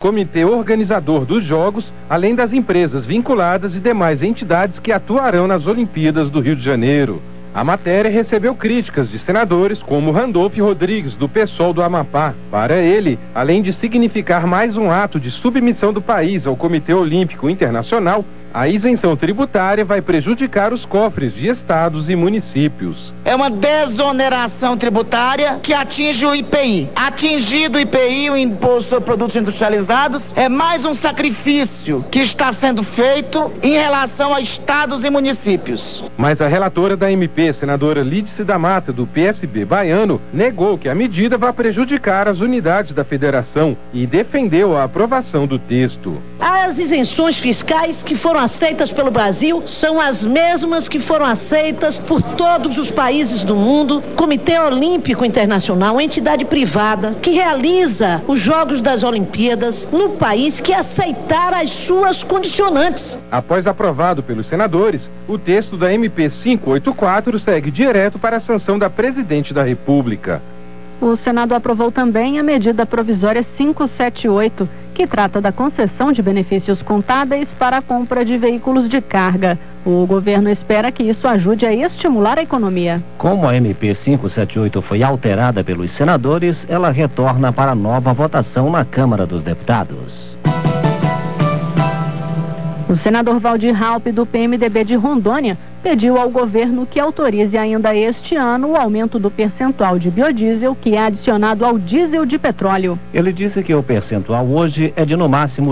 comitê organizador dos Jogos, além das empresas vinculadas e demais entidades que atuarão nas Olimpíadas do Rio de Janeiro. A matéria recebeu críticas de senadores como Randolfo Rodrigues, do PSOL do Amapá. Para ele, além de significar mais um ato de submissão do país ao Comitê Olímpico Internacional, a isenção tributária vai prejudicar os cofres de estados e municípios. É uma desoneração tributária que atinge o IPI. Atingido o IPI, o Imposto sobre Produtos Industrializados, é mais um sacrifício que está sendo feito em relação a estados e municípios. Mas a relatora da MP, senadora Lídice da Mata, do PSB baiano, negou que a medida vai prejudicar as unidades da federação e defendeu a aprovação do texto. As isenções fiscais que foram aceitas pelo Brasil são as mesmas que foram aceitas por todos os países do mundo. Comitê Olímpico Internacional, entidade privada que realiza os Jogos das Olimpíadas no país que aceitar as suas condicionantes. Após aprovado pelos senadores, o texto da MP 584 segue direto para a sanção da Presidente da República. O Senado aprovou também a medida provisória 578, que trata da concessão de benefícios contábeis para a compra de veículos de carga. O governo espera que isso ajude a estimular a economia. Como a MP 578 foi alterada pelos senadores, ela retorna para nova votação na Câmara dos Deputados. O senador Valdir Raupp, do PMDB de Rondônia, pediu ao governo que autorize ainda este ano o aumento do percentual de biodiesel que é adicionado ao diesel de petróleo. Ele disse que o percentual hoje é de no máximo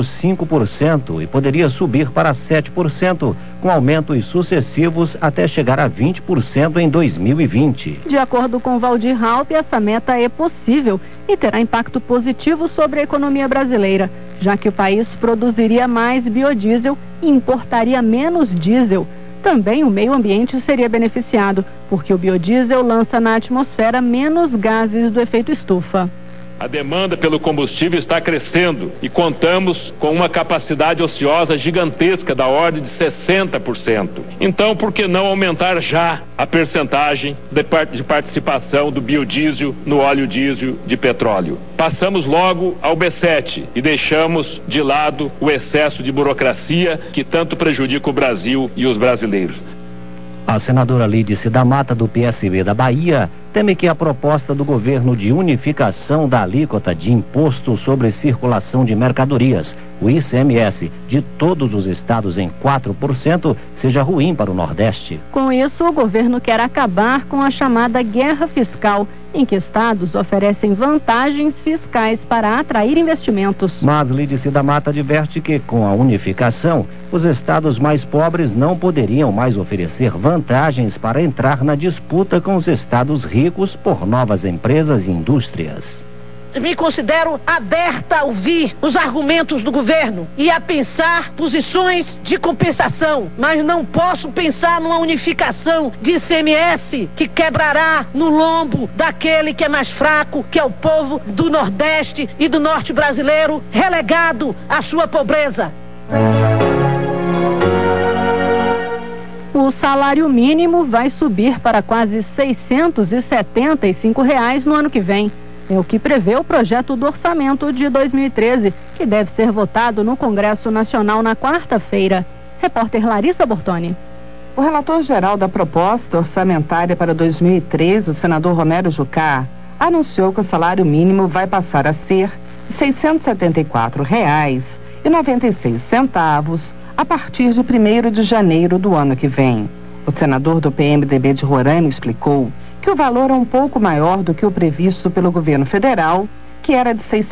5% e poderia subir para 7%, com aumentos sucessivos até chegar a 20% em 2020. De acordo com Valdir Raupp, essa meta é possível e terá impacto positivo sobre a economia brasileira, já que o país produziria mais biodiesel e importaria menos diesel. Também o meio ambiente seria beneficiado, porque o biodiesel lança na atmosfera menos gases do efeito estufa. A demanda pelo combustível está crescendo e contamos com uma capacidade ociosa gigantesca da ordem de 60%. Então, por que não aumentar já a percentagem de participação do biodiesel no óleo diesel de petróleo? Passamos logo ao B7 e deixamos de lado o excesso de burocracia que tanto prejudica o Brasil e os brasileiros. A senadora Lídice da Mata, do PSB da Bahia, teme que a proposta do governo de unificação da alíquota de imposto sobre circulação de mercadorias, o ICMS, de todos os estados em 4%, seja ruim para o Nordeste. Com isso, o governo quer acabar com a chamada guerra fiscal, em que estados oferecem vantagens fiscais para atrair investimentos. Mas Lídice da Mata adverte que, com a unificação, os estados mais pobres não poderiam mais oferecer vantagens para entrar na disputa com os estados ricos por novas empresas e indústrias. Me considero aberta a ouvir os argumentos do governo e a pensar posições de compensação, mas não posso pensar numa unificação de ICMS que quebrará no lombo daquele que é mais fraco, que é o povo do Nordeste e do Norte brasileiro, relegado à sua pobreza. O salário mínimo vai subir para quase R$ 675 no ano que vem. É o que prevê o projeto do orçamento de 2013, que deve ser votado no Congresso Nacional na quarta-feira. Repórter Larissa Bortoni. O relator-geral da proposta orçamentária para 2013, o senador Romero Jucá, anunciou que o salário mínimo vai passar a ser de R$ 674,96 a partir de 1º de janeiro do ano que vem. O senador do PMDB de Roraima explicou que o valor é um pouco maior do que o previsto pelo governo federal, que era de R$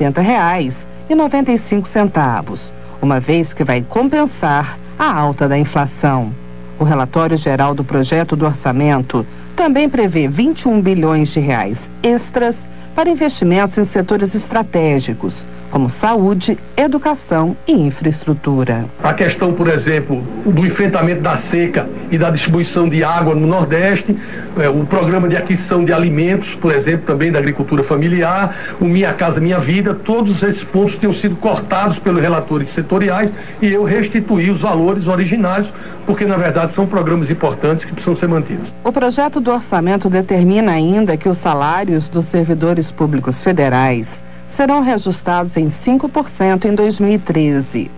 670,95, uma vez que vai compensar a alta da inflação. O relatório geral do projeto do orçamento também prevê 21 bilhões de reais extras para investimentos em setores estratégicos, como saúde, educação e infraestrutura. A questão, por exemplo, do enfrentamento da seca e da distribuição de água no Nordeste, o programa de aquisição de alimentos, por exemplo, também da agricultura familiar, o Minha Casa Minha Vida, todos esses pontos tinham sido cortados pelos relatores setoriais e eu restituí os valores originários, porque na verdade são programas importantes que precisam ser mantidos. O projeto do orçamento determina ainda que os salários dos servidores públicos federais serão reajustados em 5% em 2013.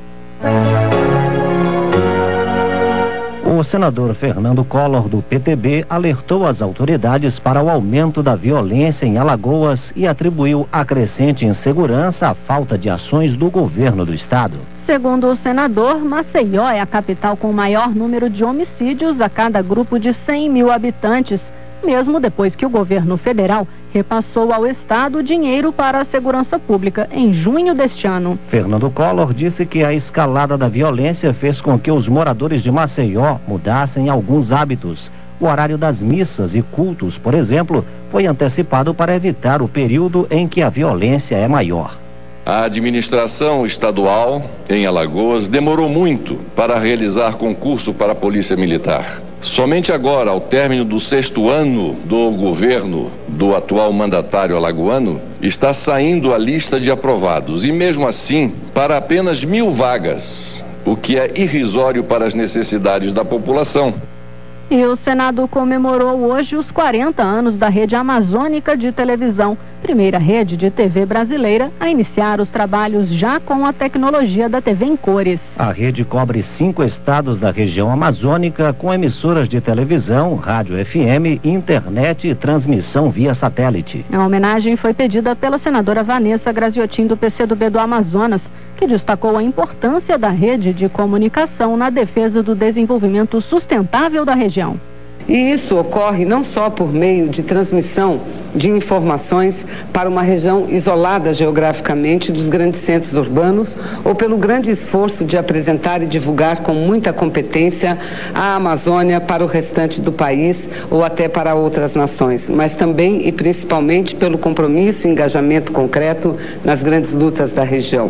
O senador Fernando Collor, do PTB, alertou as autoridades para o aumento da violência em Alagoas e atribuiu a crescente insegurança à falta de ações do governo do estado. Segundo o senador, Maceió é a capital com o maior número de homicídios a cada grupo de 100 mil habitantes, mesmo depois que o governo federal repassou ao estado dinheiro para a segurança pública em junho deste ano. Fernando Collor disse que a escalada da violência fez com que os moradores de Maceió mudassem alguns hábitos. O horário das missas e cultos, por exemplo, foi antecipado para evitar o período em que a violência é maior. A administração estadual em Alagoas demorou muito para realizar concurso para a Polícia Militar. Somente agora, ao término do 6º ano do governo do atual mandatário alagoano, está saindo a lista de aprovados, e mesmo assim, para apenas 1.000 vagas, o que é irrisório para as necessidades da população. E o Senado comemorou hoje os 40 anos da Rede Amazônica de Televisão, primeira rede de TV brasileira a iniciar os trabalhos já com a tecnologia da TV em cores. A rede cobre 5 estados da região amazônica com emissoras de televisão, rádio FM, internet e transmissão via satélite. A homenagem foi pedida pela senadora Vanessa Graziotin, do PCdoB do Amazonas, que destacou a importância da rede de comunicação na defesa do desenvolvimento sustentável da região. E isso ocorre não só por meio de transmissão de informações para uma região isolada geograficamente dos grandes centros urbanos, ou pelo grande esforço de apresentar e divulgar com muita competência a Amazônia para o restante do país ou até para outras nações, mas também e principalmente pelo compromisso e engajamento concreto nas grandes lutas da região.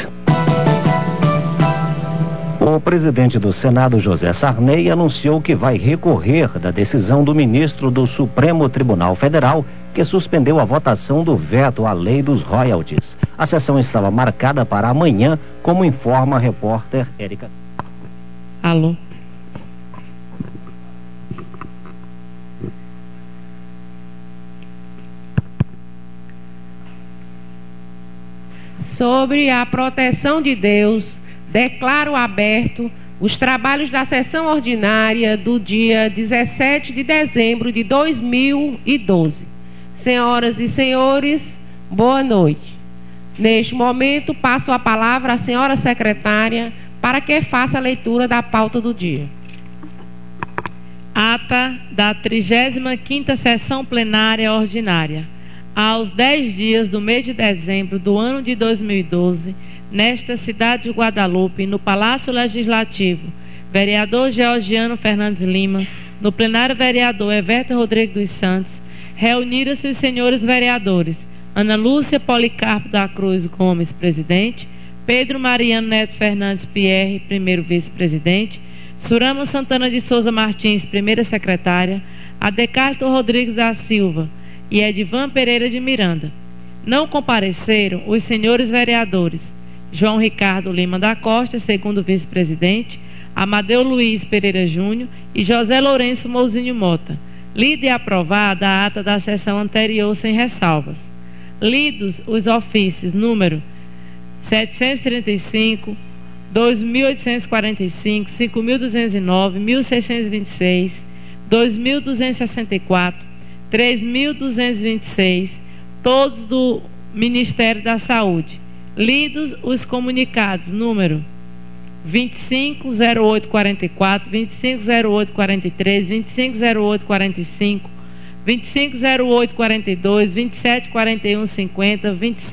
O presidente do Senado, José Sarney, anunciou que vai recorrer da decisão do ministro do Supremo Tribunal Federal, que suspendeu a votação do veto à lei dos royalties. A sessão estava marcada para amanhã, como informa a repórter Érica. Alô. Sobre a proteção de Deus, declaro aberto os trabalhos da sessão ordinária do dia 17 de dezembro de 2012. Senhoras e senhores, boa noite. Neste momento, passo a palavra à senhora secretária para que faça a leitura da pauta do dia. Ata da 35ª sessão plenária ordinária. Aos 10 dias do mês de dezembro do ano de 2012, nesta cidade de Guadalupe, no Palácio Legislativo, vereador Georgiano Fernandes Lima, no plenário vereador Everton Rodrigues dos Santos, reuniram-se os senhores vereadores Ana Lúcia Policarpo da Cruz Gomes, presidente, Pedro Mariano Neto Fernandes Pierre, primeiro vice-presidente, Surama Santana de Souza Martins, primeira secretária, Adecarto Rodrigues da Silva e Edivan Pereira de Miranda. Não compareceram os senhores vereadores João Ricardo Lima da Costa, segundo vice-presidente, Amadeu Luiz Pereira Júnior e José Lourenço Mouzinho Mota. Lida e aprovada a ata da sessão anterior sem ressalvas. Lidos os ofícios número 735, 2.845, 5.209, 1.626, 2.264, 3.226, todos do Ministério da Saúde. Lidos os comunicados número 250844, 250843, 250845, 250842, 274150,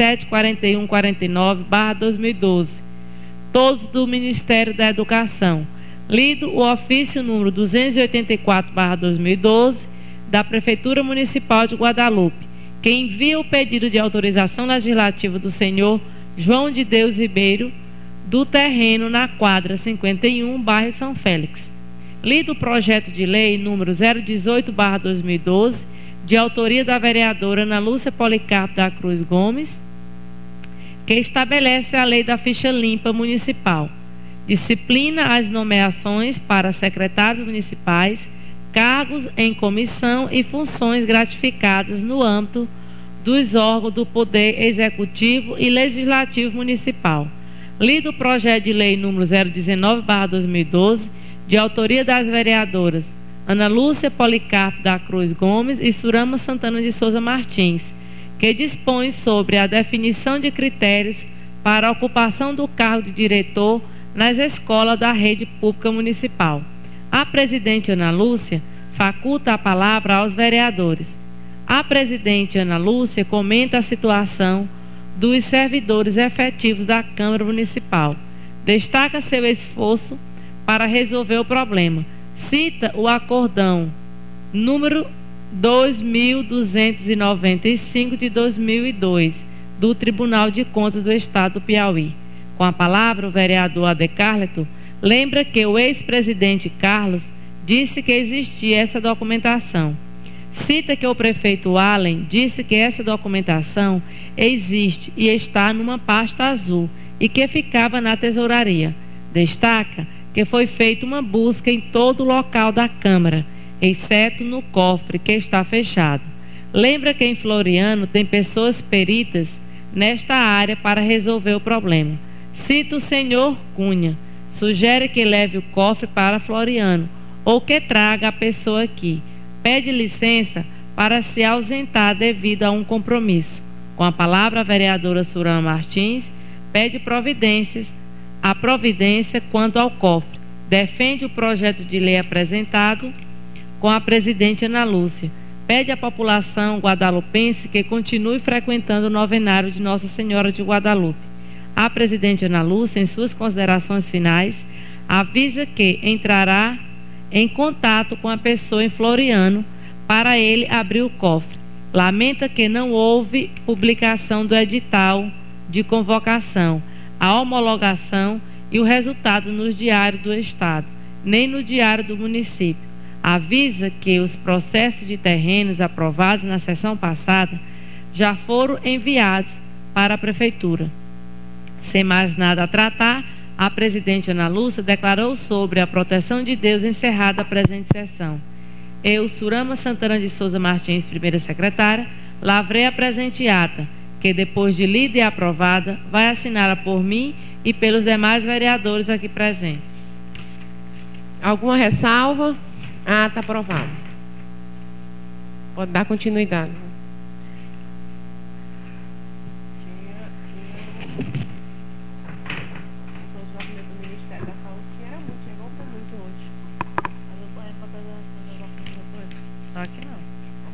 274149/2012, todos do Ministério da Educação. Lido o ofício número 284/2012 da Prefeitura Municipal de Guadalupe, que envia o pedido de autorização legislativa do senhor João de Deus Ribeiro, do terreno na quadra 51, bairro São Félix. Lido o projeto de lei número 018/2012, de autoria da vereadora Ana Lúcia Policarpo da Cruz Gomes, que estabelece a lei da ficha limpa municipal, disciplina as nomeações para secretários municipais, cargos em comissão e funções gratificadas no âmbito dos órgãos do Poder Executivo e Legislativo Municipal. Lido o projeto de lei número 019/2012, de autoria das vereadoras Ana Lúcia Policarpo da Cruz Gomes e Surama Santana de Souza Martins, que dispõe sobre a definição de critérios para a ocupação do cargo de diretor nas escolas da rede pública municipal. A presidente Ana Lúcia faculta a palavra aos vereadores. A presidente Ana Lúcia comenta a situação dos servidores efetivos da Câmara Municipal. Destaca seu esforço para resolver o problema. Cita o acordão número 2.295 de 2002 do Tribunal de Contas do Estado do Piauí. Com a palavra, o vereador Adecarleto lembra que o ex-presidente Carlos disse que existia essa documentação. Cita que o prefeito Allen disse que essa documentação existe e está numa pasta azul e que ficava na tesouraria. Destaca que foi feita uma busca em todo o local da Câmara, exceto no cofre, que está fechado. Lembra que em Floriano tem pessoas peritas nesta área para resolver o problema. Cita o senhor Cunha, sugere que leve o cofre para Floriano ou que traga a pessoa aqui. Pede licença para se ausentar devido a um compromisso. Com a palavra, a vereadora Surama Martins pede a providência quanto ao cofre. Defende o projeto de lei apresentado com a presidente Ana Lúcia. Pede à população guadalupense que continue frequentando o novenário de Nossa Senhora de Guadalupe. A presidente Ana Lúcia, em suas considerações finais, avisa que entrará em contato com a pessoa em Floriano para ele abrir o cofre. Lamenta que não houve publicação do edital de convocação, a homologação e o resultado nos diários do Estado, nem no diário do município. Avisa que os processos de terrenos aprovados na sessão passada já foram enviados para a Prefeitura. Sem mais nada a tratar, a presidente Ana Lúcia declarou sobre a proteção de Deus encerrada a presente sessão. Eu, Surama Santana de Souza Martins, primeira secretária, lavrei a presente ata, que depois de lida e aprovada, vai assinada por mim e pelos demais vereadores aqui presentes. Alguma ressalva? Ata aprovada. Pode dar continuidade. Aqui não.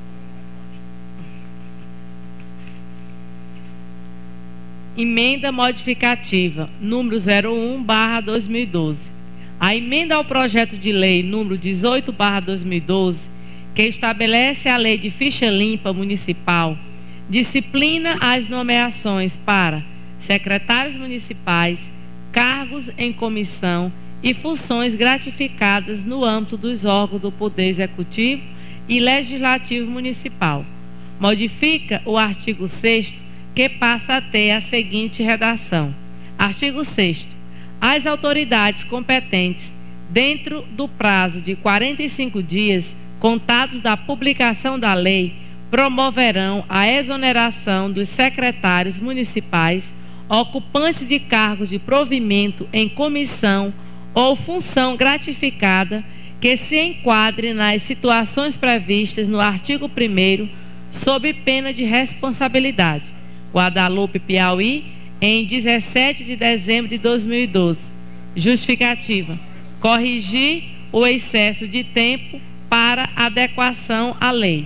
Emenda modificativa número 01/2012. A emenda ao projeto de lei número 18/2012, que estabelece a lei de ficha limpa municipal, disciplina as nomeações para secretários municipais, cargos em comissão e funções gratificadas no âmbito dos órgãos do Poder Executivo e Legislativo Municipal. Modifica o artigo 6º, que passa a ter a seguinte redação. Artigo 6º. As autoridades competentes, dentro do prazo de 45 dias, contados da publicação da lei, promoverão a exoneração dos secretários municipais ocupantes de cargos de provimento em comissão ou função gratificada que se enquadre nas situações previstas no artigo 1º, sob pena de responsabilidade. Guadalupe, Piauí, em 17 de dezembro de 2012. Justificativa: corrigir o excesso de tempo para adequação à lei.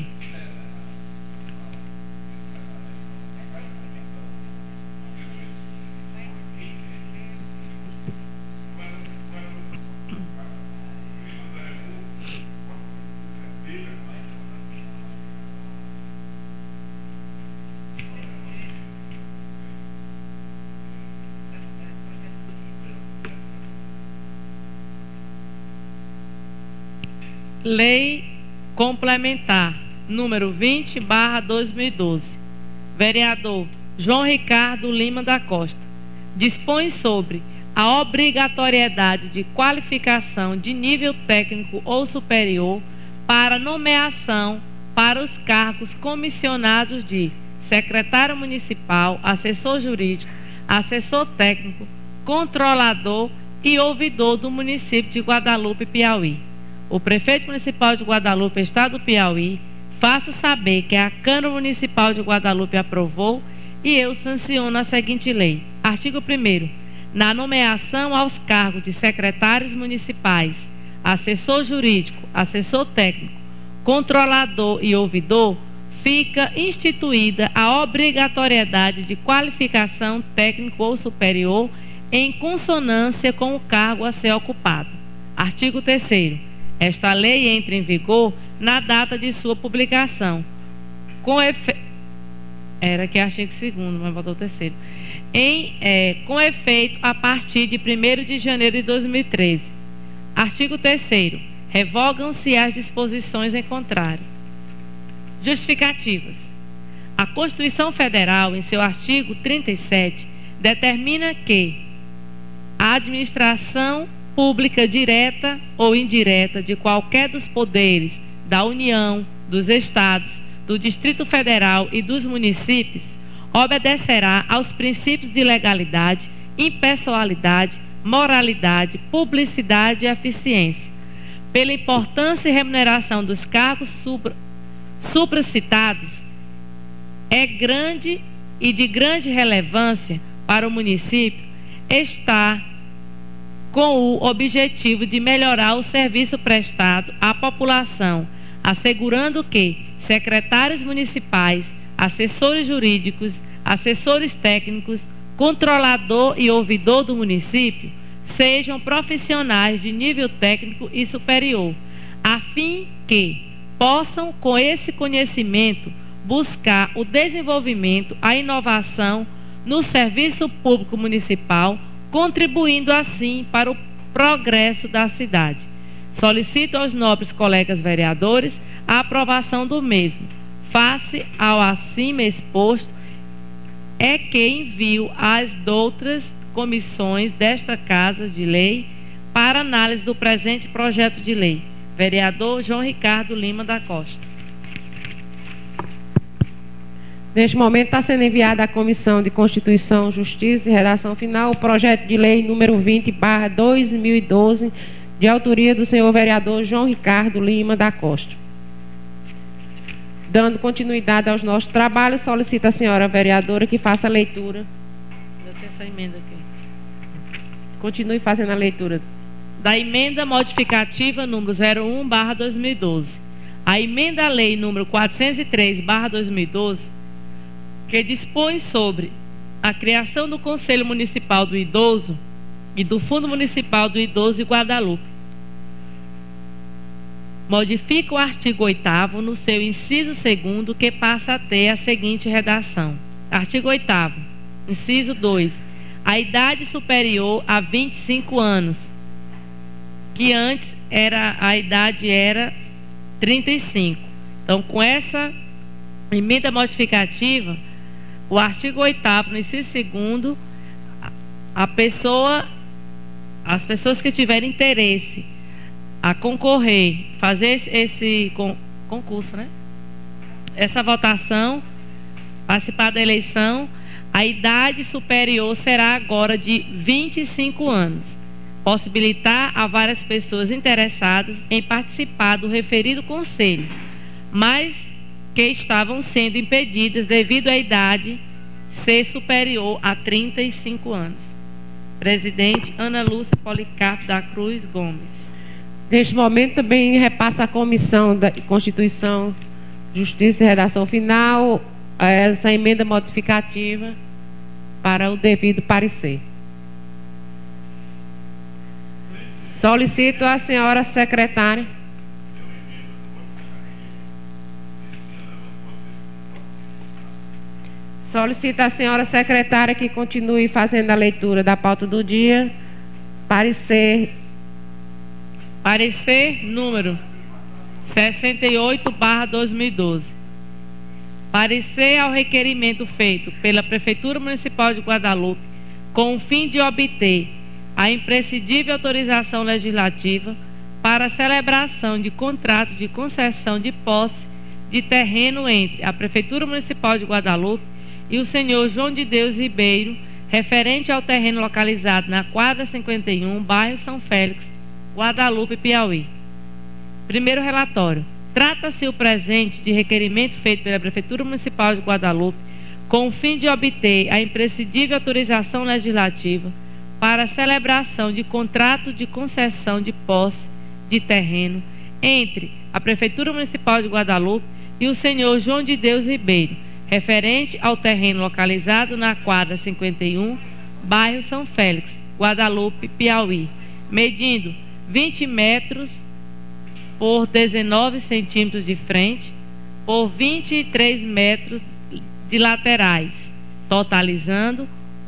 Lei Complementar número 20/2012. Vereador João Ricardo Lima da Costa dispõe sobre a obrigatoriedade de qualificação de nível técnico ou superior para nomeação para os cargos comissionados de secretário municipal, assessor jurídico, assessor técnico, controlador e ouvidor do município de Guadalupe, Piauí. O prefeito municipal de Guadalupe, estado do Piauí, faço saber que a Câmara Municipal de Guadalupe aprovou e eu sanciono a seguinte lei. Artigo 1º. Na nomeação aos cargos de secretários municipais, assessor jurídico, assessor técnico, controlador e ouvidor, fica instituída a obrigatoriedade de qualificação técnico ou superior em consonância com o cargo a ser ocupado. Artigo 3º. Esta lei entra em vigor na data de sua publicação. Era que é artigo 2º, mas botou o 3º. Com efeito a partir de 1º de janeiro de 2013. Artigo 3º. Revogam-se as disposições em contrário. Justificativas. A Constituição Federal, em seu artigo 37, determina que a administração pública direta ou indireta de qualquer dos poderes da União, dos Estados, do Distrito Federal e dos municípios obedecerá aos princípios de legalidade, impessoalidade, moralidade, publicidade e eficiência. Pela importância e remuneração dos cargos supracitados, é grande e de grande relevância para o município estar com o objetivo de melhorar o serviço prestado à população, assegurando que secretários municipais, assessores jurídicos, assessores técnicos, controlador e ouvidor do município sejam profissionais de nível técnico e superior, a fim que possam, com esse conhecimento, buscar o desenvolvimento, a inovação no serviço público municipal, contribuindo assim para o progresso da cidade. Solicito aos nobres colegas vereadores a aprovação do mesmo. Face ao acima exposto, é que envio às outras comissões desta Casa de Lei para análise do presente projeto de lei. Vereador João Ricardo Lima da Costa. Neste momento está sendo enviado à Comissão de Constituição, Justiça e Redação Final o projeto de lei número 20/2012, de autoria do senhor vereador João Ricardo Lima da Costa. Dando continuidade aos nossos trabalhos, solicito a senhora vereadora que faça a leitura. Eu tenho essa emenda aqui. Continue fazendo a leitura. Da emenda modificativa número 01/2012. A emenda à lei número 403/2012, que dispõe sobre a criação do Conselho Municipal do Idoso e do Fundo Municipal do Idoso de Guadalupe. Modifica o artigo 8º no seu inciso 2º, que passa a ter a seguinte redação. Artigo 8º, inciso 2. A idade superior a 25 anos, que antes a idade era 35. Então, com essa emenda modificativa, o artigo 8º, no inciso 2º, as pessoas que tiverem interesse a concorrer, fazer esse concurso, né? Essa votação, participar da eleição, a idade superior será agora de 25 anos. Possibilitar a várias pessoas interessadas em participar do referido conselho, mas que estavam sendo impedidas devido à idade ser superior a 35 anos. Presidente Ana Lúcia Policarpo da Cruz Gomes. Neste momento também repassa à Comissão da Constituição, Justiça e Redação Final essa emenda modificativa para o devido parecer. Solicito a senhora secretária. Solicito a senhora secretária que continue fazendo a leitura da pauta do dia. Parecer número 68/2012. Parecer ao requerimento feito pela Prefeitura Municipal de Guadalupe com o fim de obter a imprescindível autorização legislativa para a celebração de contrato de concessão de posse de terreno entre a Prefeitura Municipal de Guadalupe e o senhor João de Deus Ribeiro, referente ao terreno localizado na quadra 51, bairro São Félix, Guadalupe, Piauí. Primeiro relatório. Trata-se o presente de requerimento feito pela Prefeitura Municipal de Guadalupe com o fim de obter a imprescindível autorização legislativa para a celebração de contrato de concessão de posse de terreno entre a Prefeitura Municipal de Guadalupe e o senhor João de Deus Ribeiro, referente ao terreno localizado na quadra 51, bairro São Félix, Guadalupe, Piauí, medindo 20 metros por 19 centímetros de frente, por 23 metros de laterais, totalizando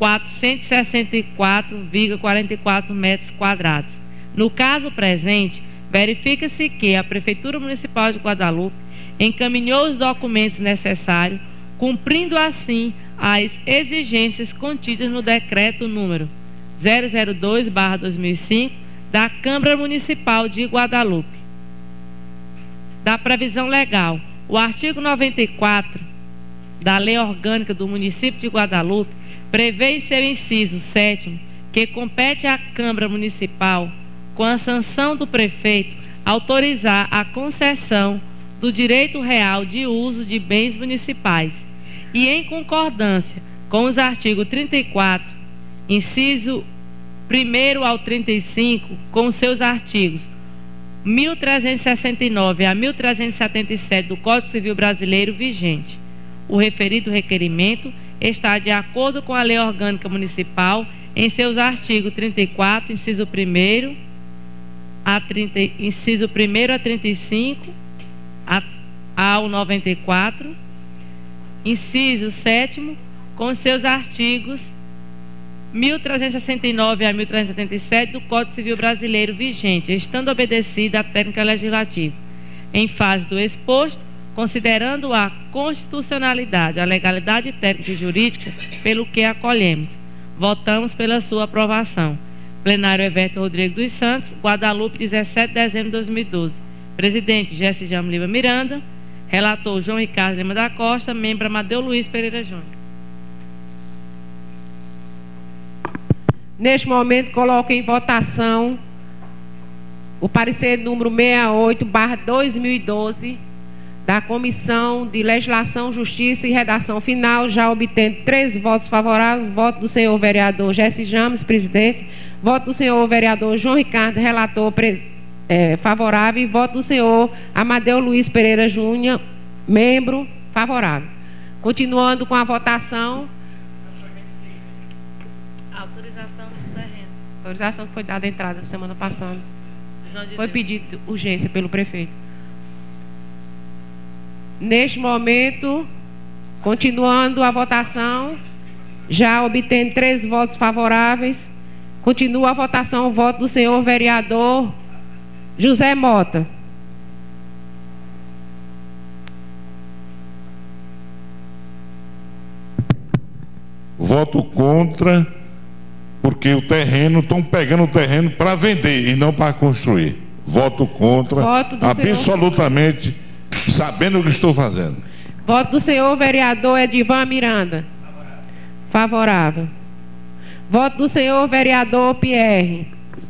464,44 metros quadrados. No caso presente, verifica-se que a Prefeitura Municipal de Guadalupe encaminhou os documentos necessários, cumprindo assim as exigências contidas no decreto número 002/2005 da Câmara Municipal de Guadalupe. Da previsão legal, o artigo 94 da Lei Orgânica do Município de Guadalupe prevê em seu inciso 7º que compete à Câmara Municipal, com a sanção do prefeito, autorizar a concessão do direito real de uso de bens municipais e, em concordância com os artigos 34, inciso 1º ao 35, com seus artigos 1369 a 1377 do Código Civil Brasileiro vigente. O referido requerimento está de acordo com a Lei Orgânica Municipal em seus artigos 34, inciso 1º a 35 ao 94, inciso 7º, com seus artigos 1369 a 1377 do Código Civil Brasileiro vigente, estando obedecida a técnica legislativa. Em face do exposto, considerando a constitucionalidade, a legalidade técnica e jurídica, pelo que acolhemos, votamos pela sua aprovação. Plenário Everton Rodrigues dos Santos, Guadalupe, 17 de dezembro de 2012. Presidente, Jesse Jamo Lima Miranda. Relator, João Ricardo Lima da Costa. Membro, Amadeu Luiz Pereira Júnior. Neste momento, coloco em votação o parecer número 68/2012 da Comissão de Legislação, Justiça e Redação Final, já obtendo 3 votos favoráveis, voto do senhor vereador Jesse James, presidente, voto do senhor vereador João Ricardo, relator favorável, e voto do senhor Amadeu Luiz Pereira Júnior, membro, favorável. Continuando com a votação. Autorização do terreno. Autorização que foi dada a entrada semana passada. Foi pedido urgência pelo prefeito. Neste momento, continuando a votação, já obtendo 3 votos favoráveis, continua a votação, o voto do senhor vereador José Mota. Voto contra, porque o terreno, estão pegando o terreno para vender e não para construir. Voto contra, absolutamente, sabendo o que estou fazendo. Voto do senhor vereador Edivan Miranda. Favorável. Voto do senhor vereador Pierre.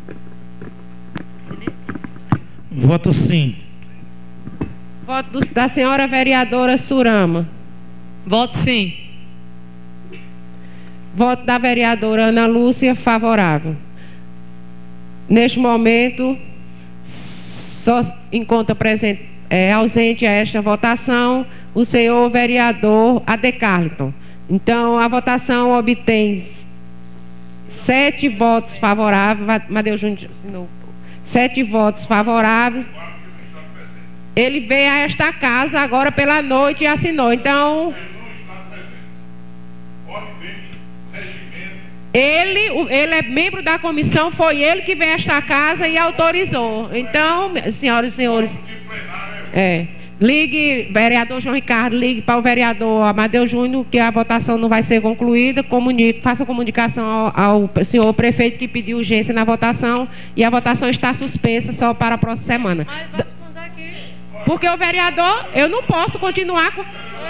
Voto sim. Voto da senhora vereadora Surama. Voto sim. Voto da vereadora Ana Lúcia, favorável. Neste momento, só encontra presente, ausente a esta votação o senhor vereador Adecarlton. Então, a votação obtém 7 votos favoráveis. Amadeu Júnior, 7 votos favoráveis. Ele veio a esta casa agora pela noite e assinou. Então, ele é membro da comissão, foi ele que veio a esta casa e autorizou. Então, senhoras e senhores, ligue, vereador João Ricardo, ligue para o vereador Amadeu Júnior, que a votação não vai ser concluída, faça comunicação ao senhor prefeito que pediu urgência na votação, e a votação está suspensa só para a próxima semana. Porque o vereador, eu não posso continuar com...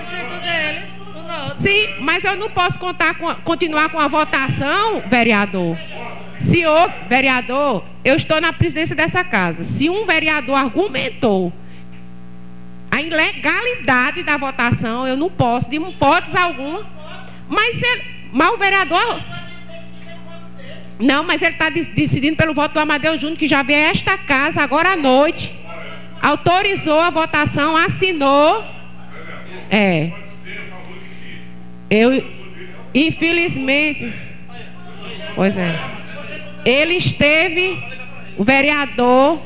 Sim, mas eu não posso continuar com a votação, vereador. Senhor vereador, eu estou na presidência dessa casa. Se um vereador argumentou a ilegalidade da votação, eu não posso, de hipótese alguma. Mas o vereador... Não, mas ele está decidindo pelo voto do Amadeu Júnior, que já veio a esta casa agora à noite. Autorizou a votação, assinou. Eu, infelizmente... Pois é. Ele esteve... O vereador...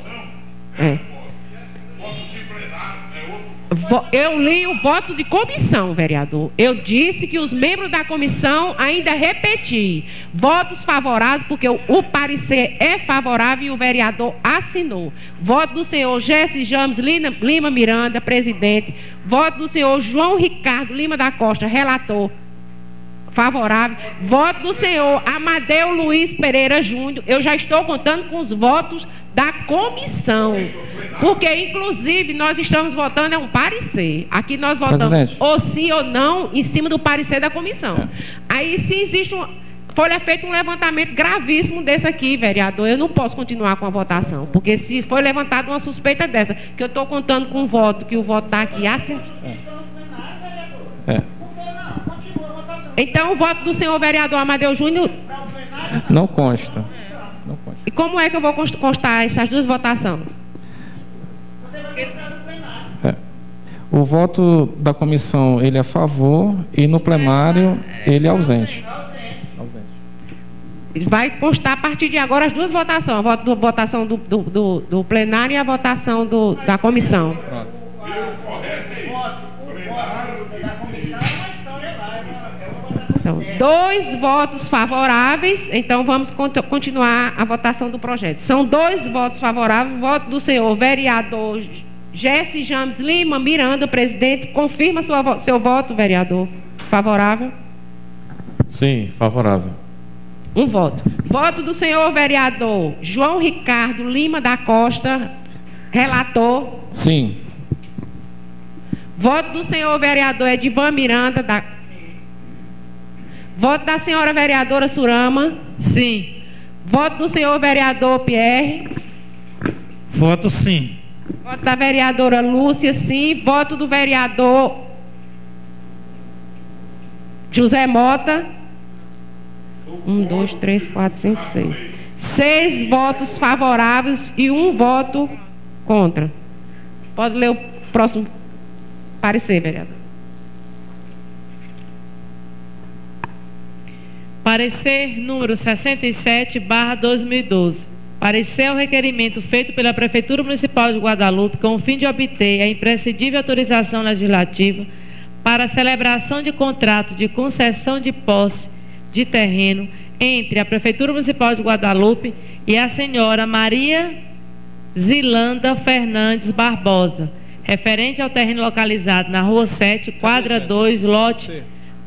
Eu li o voto de comissão, vereador. Eu disse que os membros da comissão, ainda repeti, votos favoráveis, porque o parecer é favorável e o vereador assinou. Voto do senhor Jesse James Lima Miranda, presidente. Voto do senhor João Ricardo Lima da Costa, relator, favorável. Voto do senhor Amadeu Luiz Pereira Júnior. Eu já estou contando com os votos da comissão, porque inclusive nós estamos votando um parecer. Aqui nós votamos ou sim ou não em cima do parecer da comissão. Aí se existe foi feito um levantamento gravíssimo desse aqui, vereador, eu não posso continuar com a votação, porque se foi levantada uma suspeita dessa, que eu estou contando com o voto, que o voto está aqui assim. Então o voto do senhor vereador Amadeu Júnior não consta. E como é que eu vou constar essas duas votações? O voto da comissão, ele é a favor, e no plenário ele é ausente. Vai constar a partir de agora as duas votações, a votação do plenário e a votação da comissão. Pronto. Então, 2 votos favoráveis, então vamos continuar a votação do projeto. São 2 votos favoráveis, voto do senhor vereador Jesse James Lima Miranda, presidente. Confirma seu voto, vereador. Favorável? Sim, favorável. 1 voto. Voto do senhor vereador João Ricardo Lima da Costa, relator. Sim. Voto do senhor vereador Edivan Miranda da... Voto da senhora vereadora Surama. Sim. Voto do senhor vereador Pierre. Voto sim. Voto da vereadora Lúcia, sim. Voto do vereador José Mota. 1, 2, 3, 4, 5, 6. 6 votos favoráveis e 1 voto contra. Pode ler o próximo parecer, vereador. Parecer número 67/2012. Parecer ao requerimento feito pela Prefeitura Municipal de Guadalupe com o fim de obter a imprescindível autorização legislativa para a celebração de contrato de concessão de posse de terreno entre a Prefeitura Municipal de Guadalupe e a senhora Maria Zilanda Fernandes Barbosa, referente ao terreno localizado na Rua 7, quadra 2, lote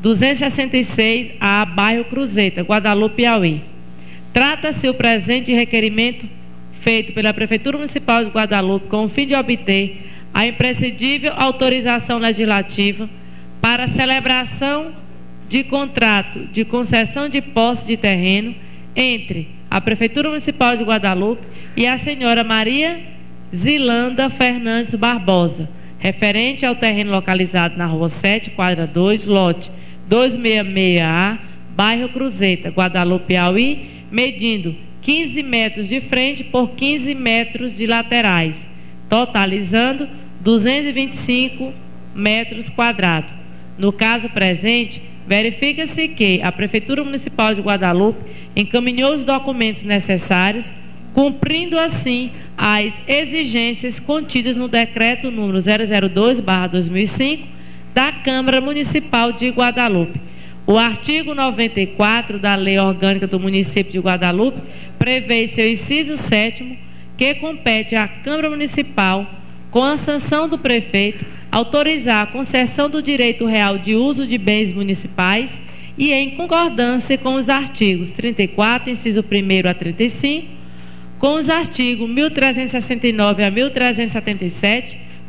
266A, bairro Cruzeta, Guadalupe, Piauí. Trata-se o presente requerimento feito pela Prefeitura Municipal de Guadalupe com o fim de obter a imprescindível autorização legislativa para a celebração de contrato de concessão de posse de terreno entre a Prefeitura Municipal de Guadalupe e a senhora Maria Zilanda Fernandes Barbosa, referente ao terreno localizado na Rua 7, quadra 2, lote 266A, bairro Cruzeta, Guadalupe, Piauí, medindo 15 metros de frente por 15 metros de laterais, totalizando 225 metros quadrados. No caso presente, verifica-se que a Prefeitura Municipal de Guadalupe encaminhou os documentos necessários, cumprindo assim as exigências contidas no decreto número 002/2005 da Câmara Municipal de Guadalupe. O artigo 94 da Lei Orgânica do Município de Guadalupe prevê seu inciso 7º, que compete à Câmara Municipal, com a sanção do prefeito, autorizar a concessão do direito real de uso de bens municipais e em concordância com os artigos 34, inciso 1º a 35, com os artigos 1369 a 1377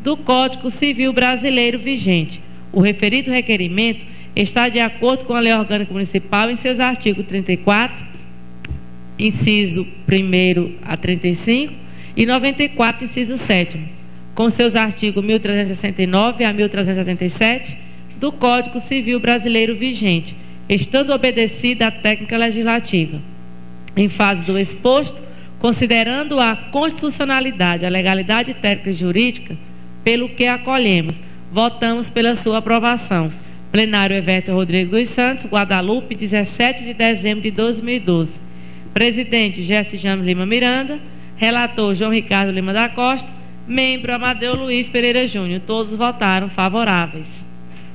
do Código Civil Brasileiro vigente. O referido requerimento está de acordo com a Lei Orgânica Municipal em seus artigos 34, inciso 1º a 35 e 94, inciso 7º, com seus artigos 1369 a 1377 do Código Civil Brasileiro vigente, estando obedecida a técnica legislativa. Em fase do exposto, considerando a constitucionalidade, a legalidade técnica e jurídica, pelo que acolhemos, votamos pela sua aprovação. Plenário Everton Rodrigues dos Santos, Guadalupe, 17 de dezembro de 2012. Presidente Jesse James Lima Miranda. Relator João Ricardo Lima da Costa. Membro Amadeu Luiz Pereira Júnior. Todos votaram favoráveis.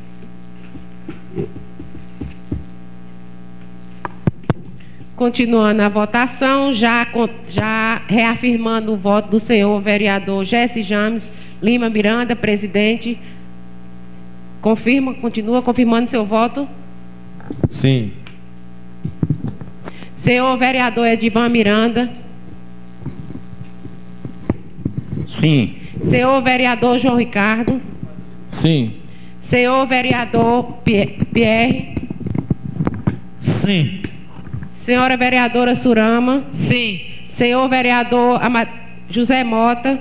Continuando a votação, já reafirmando o voto do senhor vereador Jesse James Lima Miranda, presidente. Continua confirmando seu voto? Sim. Senhor vereador Edivan Miranda. Sim. Senhor vereador João Ricardo. Sim. Senhor vereador Pierre. Sim. Senhora vereadora Surama. Sim. Senhor vereador José Mota.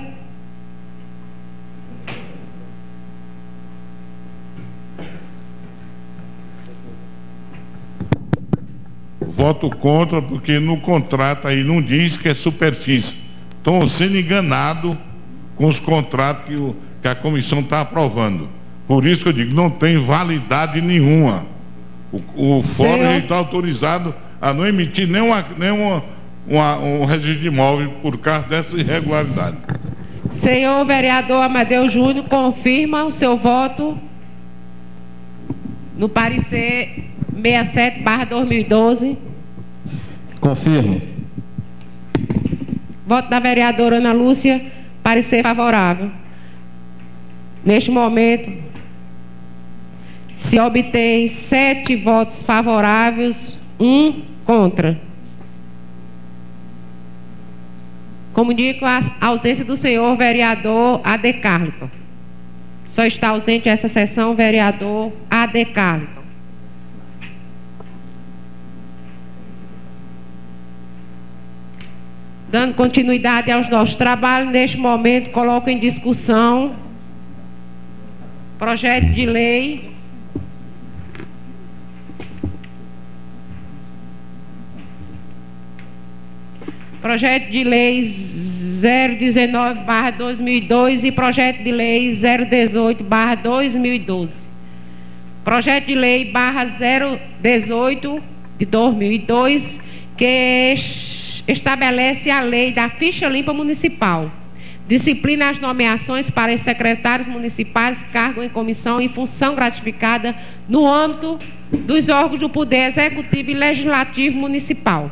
Voto contra, porque no contrato aí não diz que é superfície. Estão sendo enganados com os contratos que a comissão está aprovando. Por isso que eu digo, não tem validade nenhuma. O fórum está autorizado a não emitir um registro de imóvel por causa dessa irregularidade. Senhor vereador Amadeu Júnior, confirma o seu voto no parecer 67/2012. Confirmo. Voto da vereadora Ana Lúcia, parecer favorável. Neste momento, se obtém 7 votos favoráveis, 1 contra. Comunico a ausência do senhor vereador A.D. Carlton. Só está ausente essa sessão o vereador A.D. Carlton. Dando continuidade aos nossos trabalhos, neste momento coloco em discussão projeto de lei Projeto de Lei 019/2002 e Projeto de Lei 018/2012. Projeto de Lei /018 de 2002, que estabelece a lei da ficha limpa municipal. Disciplina as nomeações para os secretários municipais, cargo em comissão e função gratificada no âmbito dos órgãos do Poder Executivo e Legislativo Municipal.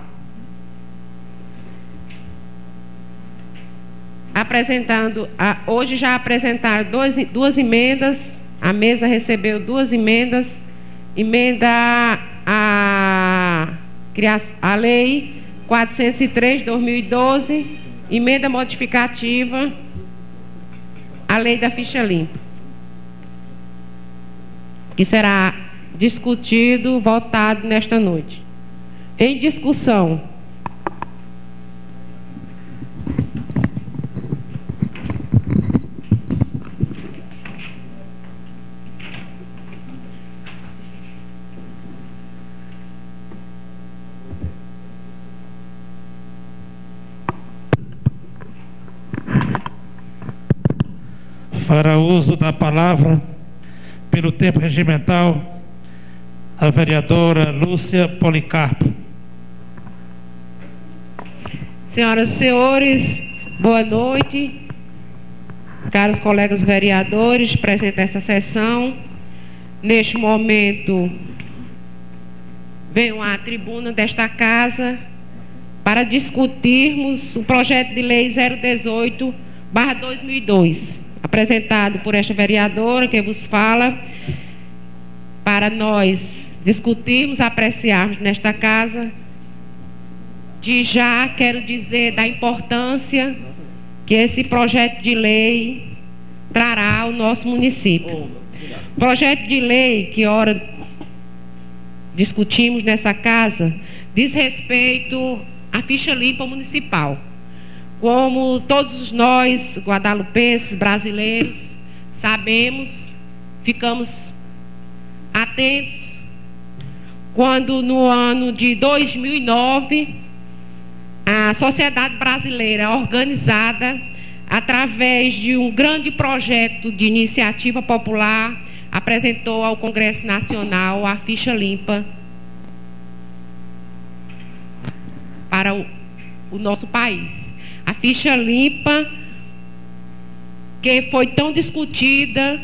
Hoje já apresentaram duas emendas. A mesa recebeu 2 emendas. Emenda à Lei 403 de 2012, emenda modificativa à Lei da Ficha Limpa, que será discutido, votado nesta noite. Em discussão. Para uso da palavra, pelo tempo regimental, a vereadora Lúcia Policarpo. Senhoras e senhores, boa noite. Caros colegas vereadores, presentes nessa sessão. Neste momento, venho à tribuna desta casa para discutirmos o projeto de lei 018/2002. Apresentado por esta vereadora que vos fala, para nós discutirmos, apreciarmos nesta casa. De já quero dizer da importância que esse projeto de lei trará ao nosso município. Projeto de lei que ora discutimos nessa casa diz respeito à ficha limpa municipal. Como todos nós, guadalupenses, brasileiros, sabemos, ficamos atentos quando no ano de 2009 a sociedade brasileira organizada, através de um grande projeto de iniciativa popular, apresentou ao Congresso Nacional a ficha limpa para o nosso país. A ficha limpa que foi tão discutida,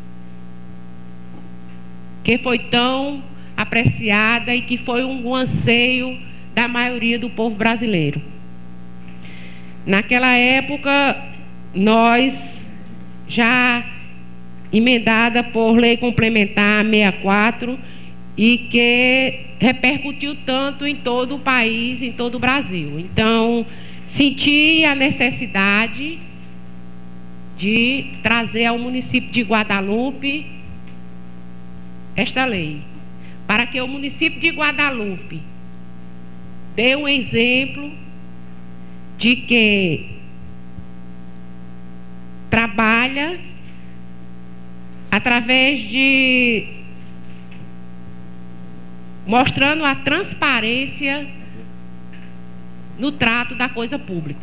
que foi tão apreciada e que foi um anseio da maioria do povo brasileiro. Naquela época, nós, já emendada por lei complementar 64, e que repercutiu tanto em todo o país, em todo o Brasil. Então, senti a necessidade de trazer ao município de Guadalupe esta lei, para que o município de Guadalupe dê um exemplo de que trabalha através de mostrando a transparência no trato da coisa pública.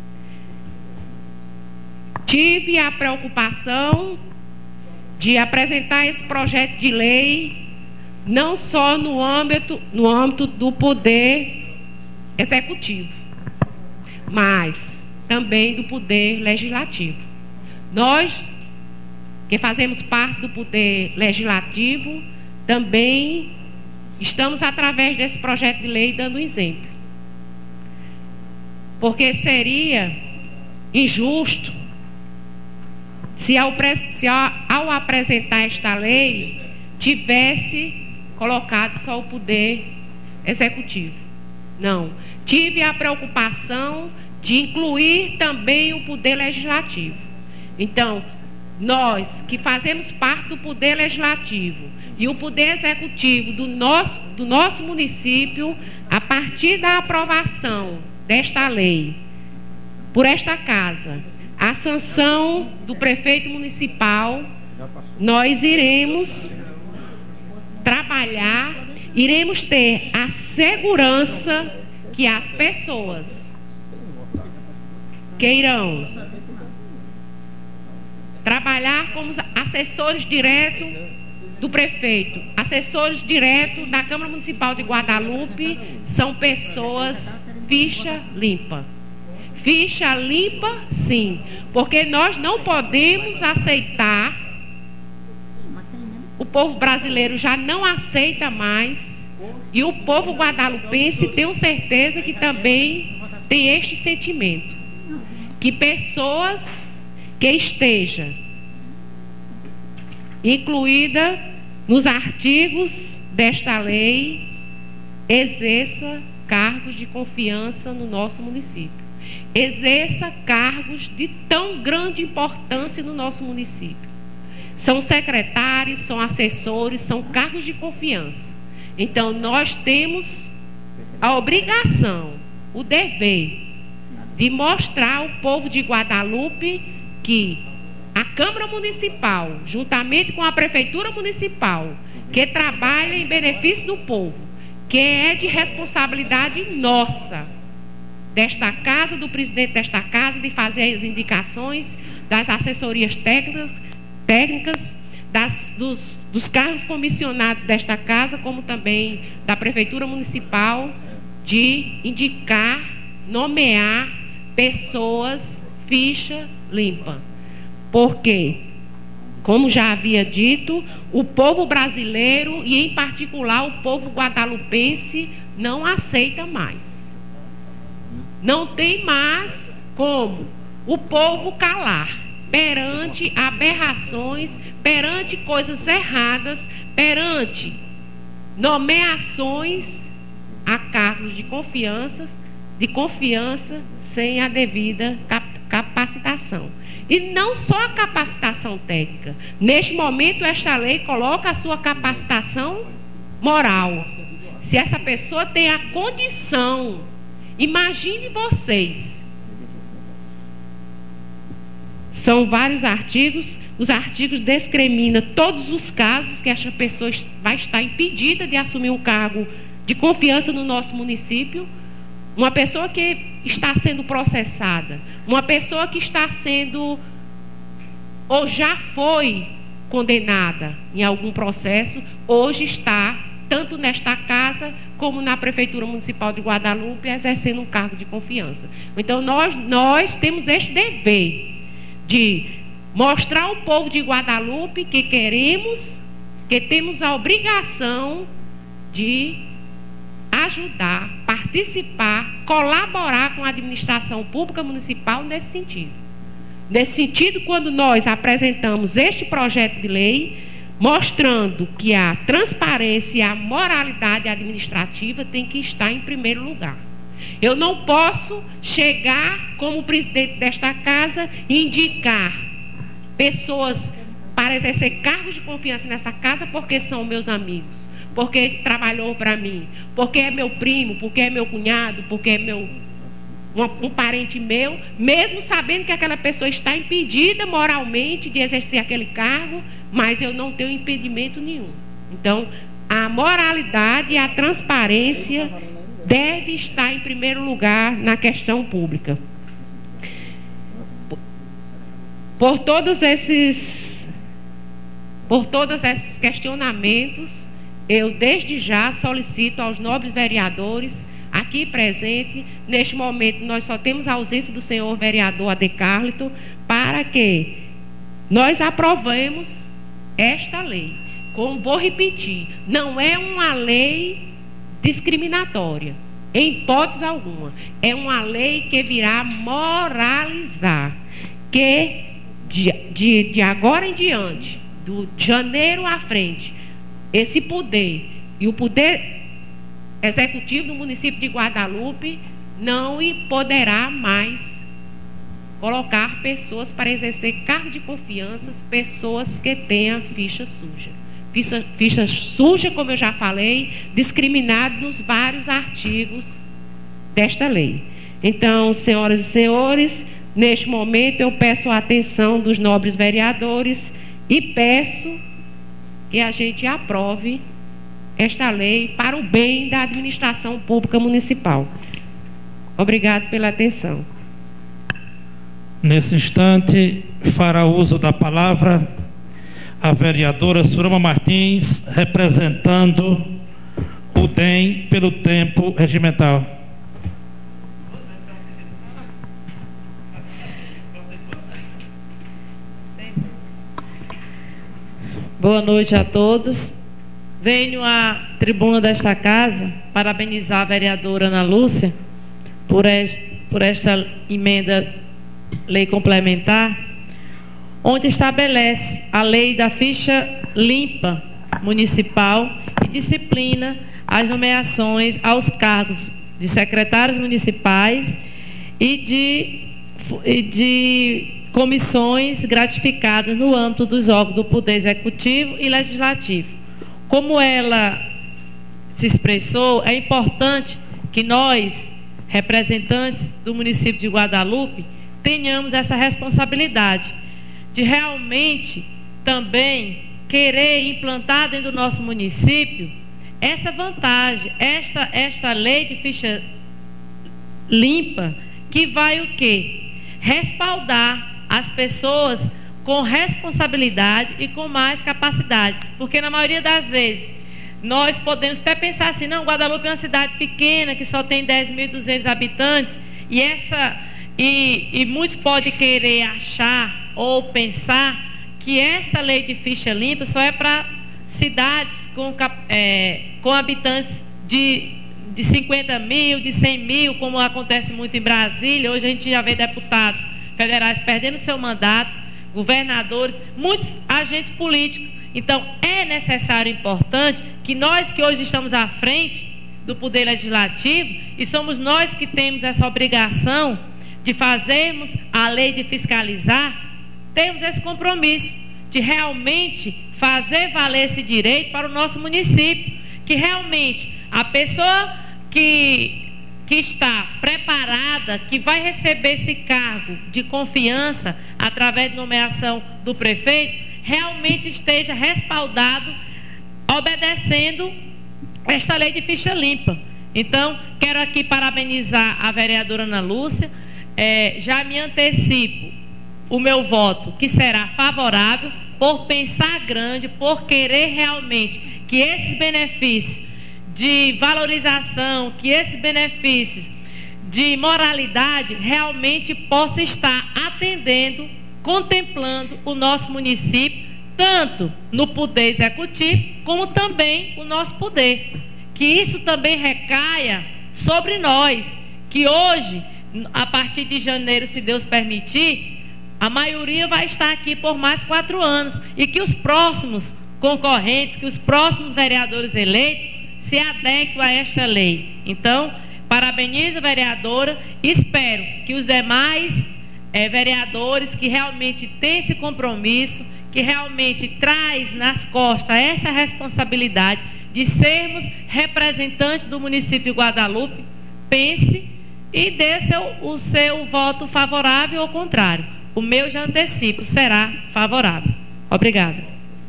Tive a preocupação de apresentar esse projeto de lei não só no âmbito do poder executivo, mas também do poder legislativo. Nós, que fazemos parte do poder legislativo, também estamos, através desse projeto de lei, dando um exemplo. Porque seria injusto se ao apresentar esta lei tivesse colocado só o poder executivo. Não. Tive a preocupação de incluir também o poder legislativo. Então, nós que fazemos parte do poder legislativo e o poder executivo do nosso município, a partir da aprovação desta lei por esta casa, a sanção do prefeito municipal, nós iremos trabalhar, iremos ter a segurança que as pessoas que irão trabalhar como assessores diretos do prefeito, assessores diretos da Câmara Municipal de Guadalupe, são pessoas ficha limpa. Ficha limpa, sim, porque nós não podemos aceitar, o povo brasileiro já não aceita mais, e o povo guadalupense, tenho certeza que também tem este sentimento, que pessoas que estejam incluída nos artigos desta lei exerça cargos de confiança no nosso município, exerça cargos de tão grande importância no nosso município. São secretários, são assessores, são cargos de confiança. Então nós temos a obrigação, o dever de mostrar ao povo de Guadalupe que a Câmara Municipal, juntamente com a Prefeitura Municipal, que trabalha em benefício do povo, que é de responsabilidade nossa, desta casa, do presidente desta casa, de fazer as indicações das assessorias técnicas dos cargos comissionados desta casa, como também da Prefeitura Municipal, de indicar, nomear pessoas ficha limpa. Porque, como já havia dito, o povo brasileiro, e em particular o povo guadalupense, não aceita mais. Não tem mais como o povo calar perante aberrações, perante coisas erradas, perante nomeações a cargos de confiança sem a devida capacitação. E não só a capacitação técnica. Neste momento, esta lei coloca a sua capacitação moral. Se essa pessoa tem a condição, imagine vocês. São vários artigos. Os artigos discriminam todos os casos que essa pessoa vai estar impedida de assumir um cargo de confiança no nosso município. Uma pessoa que está sendo processada, uma pessoa que está sendo ou já foi condenada em algum processo, hoje está, tanto nesta casa como na Prefeitura Municipal de Guadalupe, exercendo um cargo de confiança. Então, nós temos este dever de mostrar ao povo de Guadalupe que queremos, que temos a obrigação de ajudar, participar, colaborar com a administração pública municipal nesse sentido. Nesse sentido, quando nós apresentamos este projeto de lei, mostrando que a transparência e a moralidade administrativa tem que estar em primeiro lugar. Eu não posso chegar como presidente desta casa e indicar pessoas para exercer cargos de confiança nessa casa porque são meus amigos, porque trabalhou para mim, porque é meu primo, porque é meu cunhado, porque é um parente meu, mesmo sabendo que aquela pessoa está impedida moralmente de exercer aquele cargo, mas eu não tenho impedimento nenhum. Então, a moralidade e a transparência deve estar em primeiro lugar na questão pública. Por todos esses questionamentos, eu desde já solicito aos nobres vereadores aqui presentes, neste momento nós só temos a ausência do senhor vereador Adecarlito, para que nós aprovemos esta lei. Como vou repetir, não é uma lei discriminatória, em hipótese alguma. É uma lei que virá moralizar, que de agora em diante, do janeiro à frente, esse poder e o poder executivo do município de Guadalupe não poderá mais colocar pessoas para exercer cargo de confiança, pessoas que tenham ficha suja. Ficha suja, como eu já falei, discriminado nos vários artigos desta lei. Então, senhoras e senhores, neste momento eu peço a atenção dos nobres vereadores e peço que a gente aprove esta lei para o bem da administração pública municipal. Obrigado pela atenção. Nesse instante, fará uso da palavra a vereadora Surama Martins, representando o DEM pelo tempo regimental. Boa noite a todos. Venho à tribuna desta casa parabenizar a vereadora Ana Lúcia por esta emenda lei complementar, onde estabelece a lei da ficha limpa municipal e disciplina as nomeações aos cargos de secretários municipais e de comissões gratificadas no âmbito dos órgãos do Poder Executivo e Legislativo. Como ela se expressou, é importante que nós, representantes do município de Guadalupe, tenhamos essa responsabilidade de realmente também querer implantar dentro do nosso município essa vantagem, esta lei de ficha limpa, que vai o quê? Respaldar as pessoas com responsabilidade e com mais capacidade, porque na maioria das vezes nós podemos até pensar assim, não, Guadalupe é uma cidade pequena que só tem 10.200 habitantes e muitos podem querer achar ou pensar que esta lei de ficha limpa só é para cidades com habitantes de 50 mil, de 100 mil, como acontece muito em Brasília. Hoje a gente já vê deputados federais perdendo seus mandatos, governadores, muitos agentes políticos. Então, é necessário e importante que nós que hoje estamos à frente do Poder Legislativo, e somos nós que temos essa obrigação de fazermos a lei de fiscalizar, temos esse compromisso de realmente fazer valer esse direito para o nosso município, que realmente a pessoa que está preparada, que vai receber esse cargo de confiança através de nomeação do prefeito, realmente esteja respaldado, obedecendo esta lei de ficha limpa. Então, quero aqui parabenizar a vereadora Ana Lúcia, já me antecipo o meu voto, que será favorável, por pensar grande, por querer realmente que esses benefícios de valorização, que esses benefícios de moralidade realmente possam estar atendendo, contemplando o nosso município, tanto no poder executivo, como também o nosso poder. Que isso também recaia sobre nós, que hoje, a partir de janeiro, se Deus permitir, a maioria vai estar aqui por mais 4 anos, e que os próximos concorrentes, que os próximos vereadores eleitos se adequem a esta lei. Então, parabenizo a vereadora, espero que os demais vereadores que realmente têm esse compromisso, que realmente traz nas costas essa responsabilidade de sermos representantes do município de Guadalupe, pense e dê o seu voto favorável ou contrário. O meu, já antecipo, será favorável. Obrigada.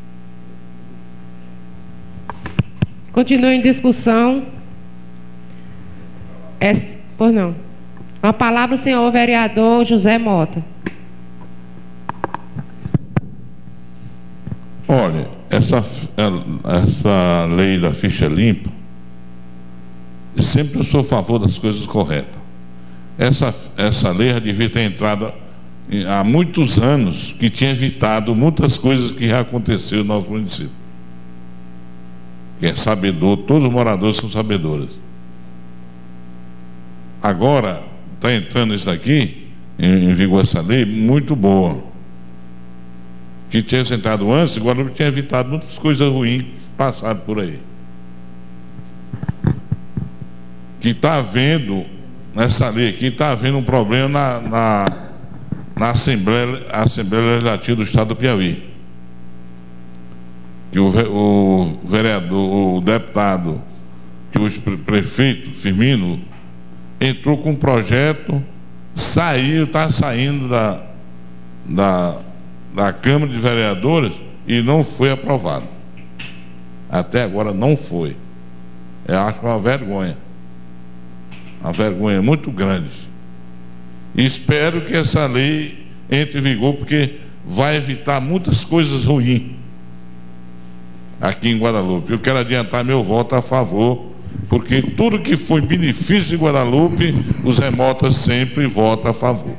Continua em discussão. Pois não. Com a palavra o senhor vereador José Mota. Olha, essa lei da ficha limpa, sempre eu sou a favor das coisas corretas. Essa lei já devia ter entrado há muitos anos, que tinha evitado muitas coisas que já aconteceram no nosso município. Quem é sabedor, todos os moradores são sabedores. Agora, está entrando isso aqui, em vigor essa lei, muito boa. Que tinha sentado antes, agora tinha evitado muitas coisas ruins passadas por aí. Que está havendo, nessa lei aqui, está havendo um problema na Assembleia Legislativa do Estado do Piauí. Que o vereador, o deputado, que o prefeito Firmino entrou com um projeto, está saindo da Câmara de Vereadores e não foi aprovado. Até agora não foi. Eu acho uma vergonha. Uma vergonha muito grande. E espero que essa lei entre em vigor, porque vai evitar muitas coisas ruins aqui em Guadalupe. Eu quero adiantar meu voto a favor, porque tudo que foi benefício de Guadalupe, os remotas sempre votam a favor.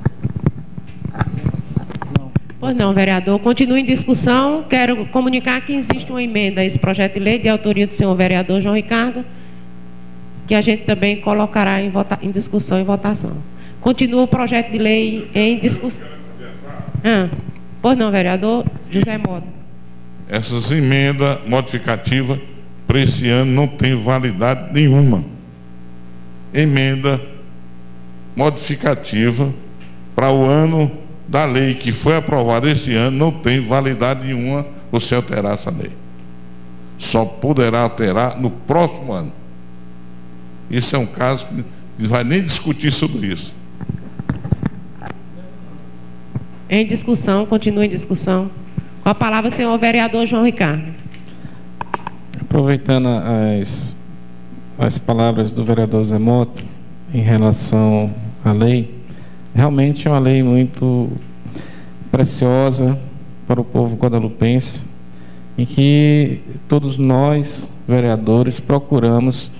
Pois não, vereador. Continue em discussão. Quero comunicar que existe uma emenda a esse projeto de lei de autoria do senhor vereador João Ricardo, que a gente também colocará em discussão e votação. Continua o projeto de lei em discussão. Pois não, vereador José Mota. Essas emendas modificativas para esse ano não tem validade nenhuma. Emenda modificativa para o ano da lei que foi aprovada este ano não tem validade nenhuma você alterar essa lei. Só poderá alterar no próximo ano. Isso é um caso que não vai nem discutir sobre isso. Em discussão, continua em discussão. Com a palavra o senhor vereador João Ricardo. Aproveitando as palavras do vereador Zé Mota em relação à lei, realmente é uma lei muito preciosa para o povo guadalupense, em que todos nós, vereadores, procuramos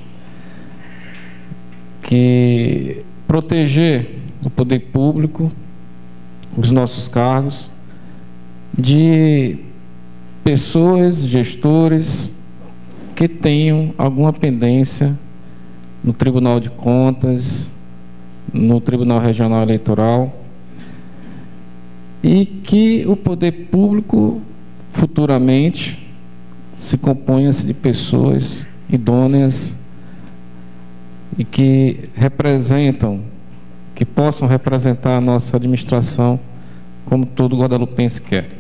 proteger o poder público, os nossos cargos, de pessoas, gestores que tenham alguma pendência no Tribunal de Contas, no Tribunal Regional Eleitoral, e que o poder público futuramente se componha-se de pessoas idôneas e que representam, que possam representar a nossa administração como todo guadalupense quer.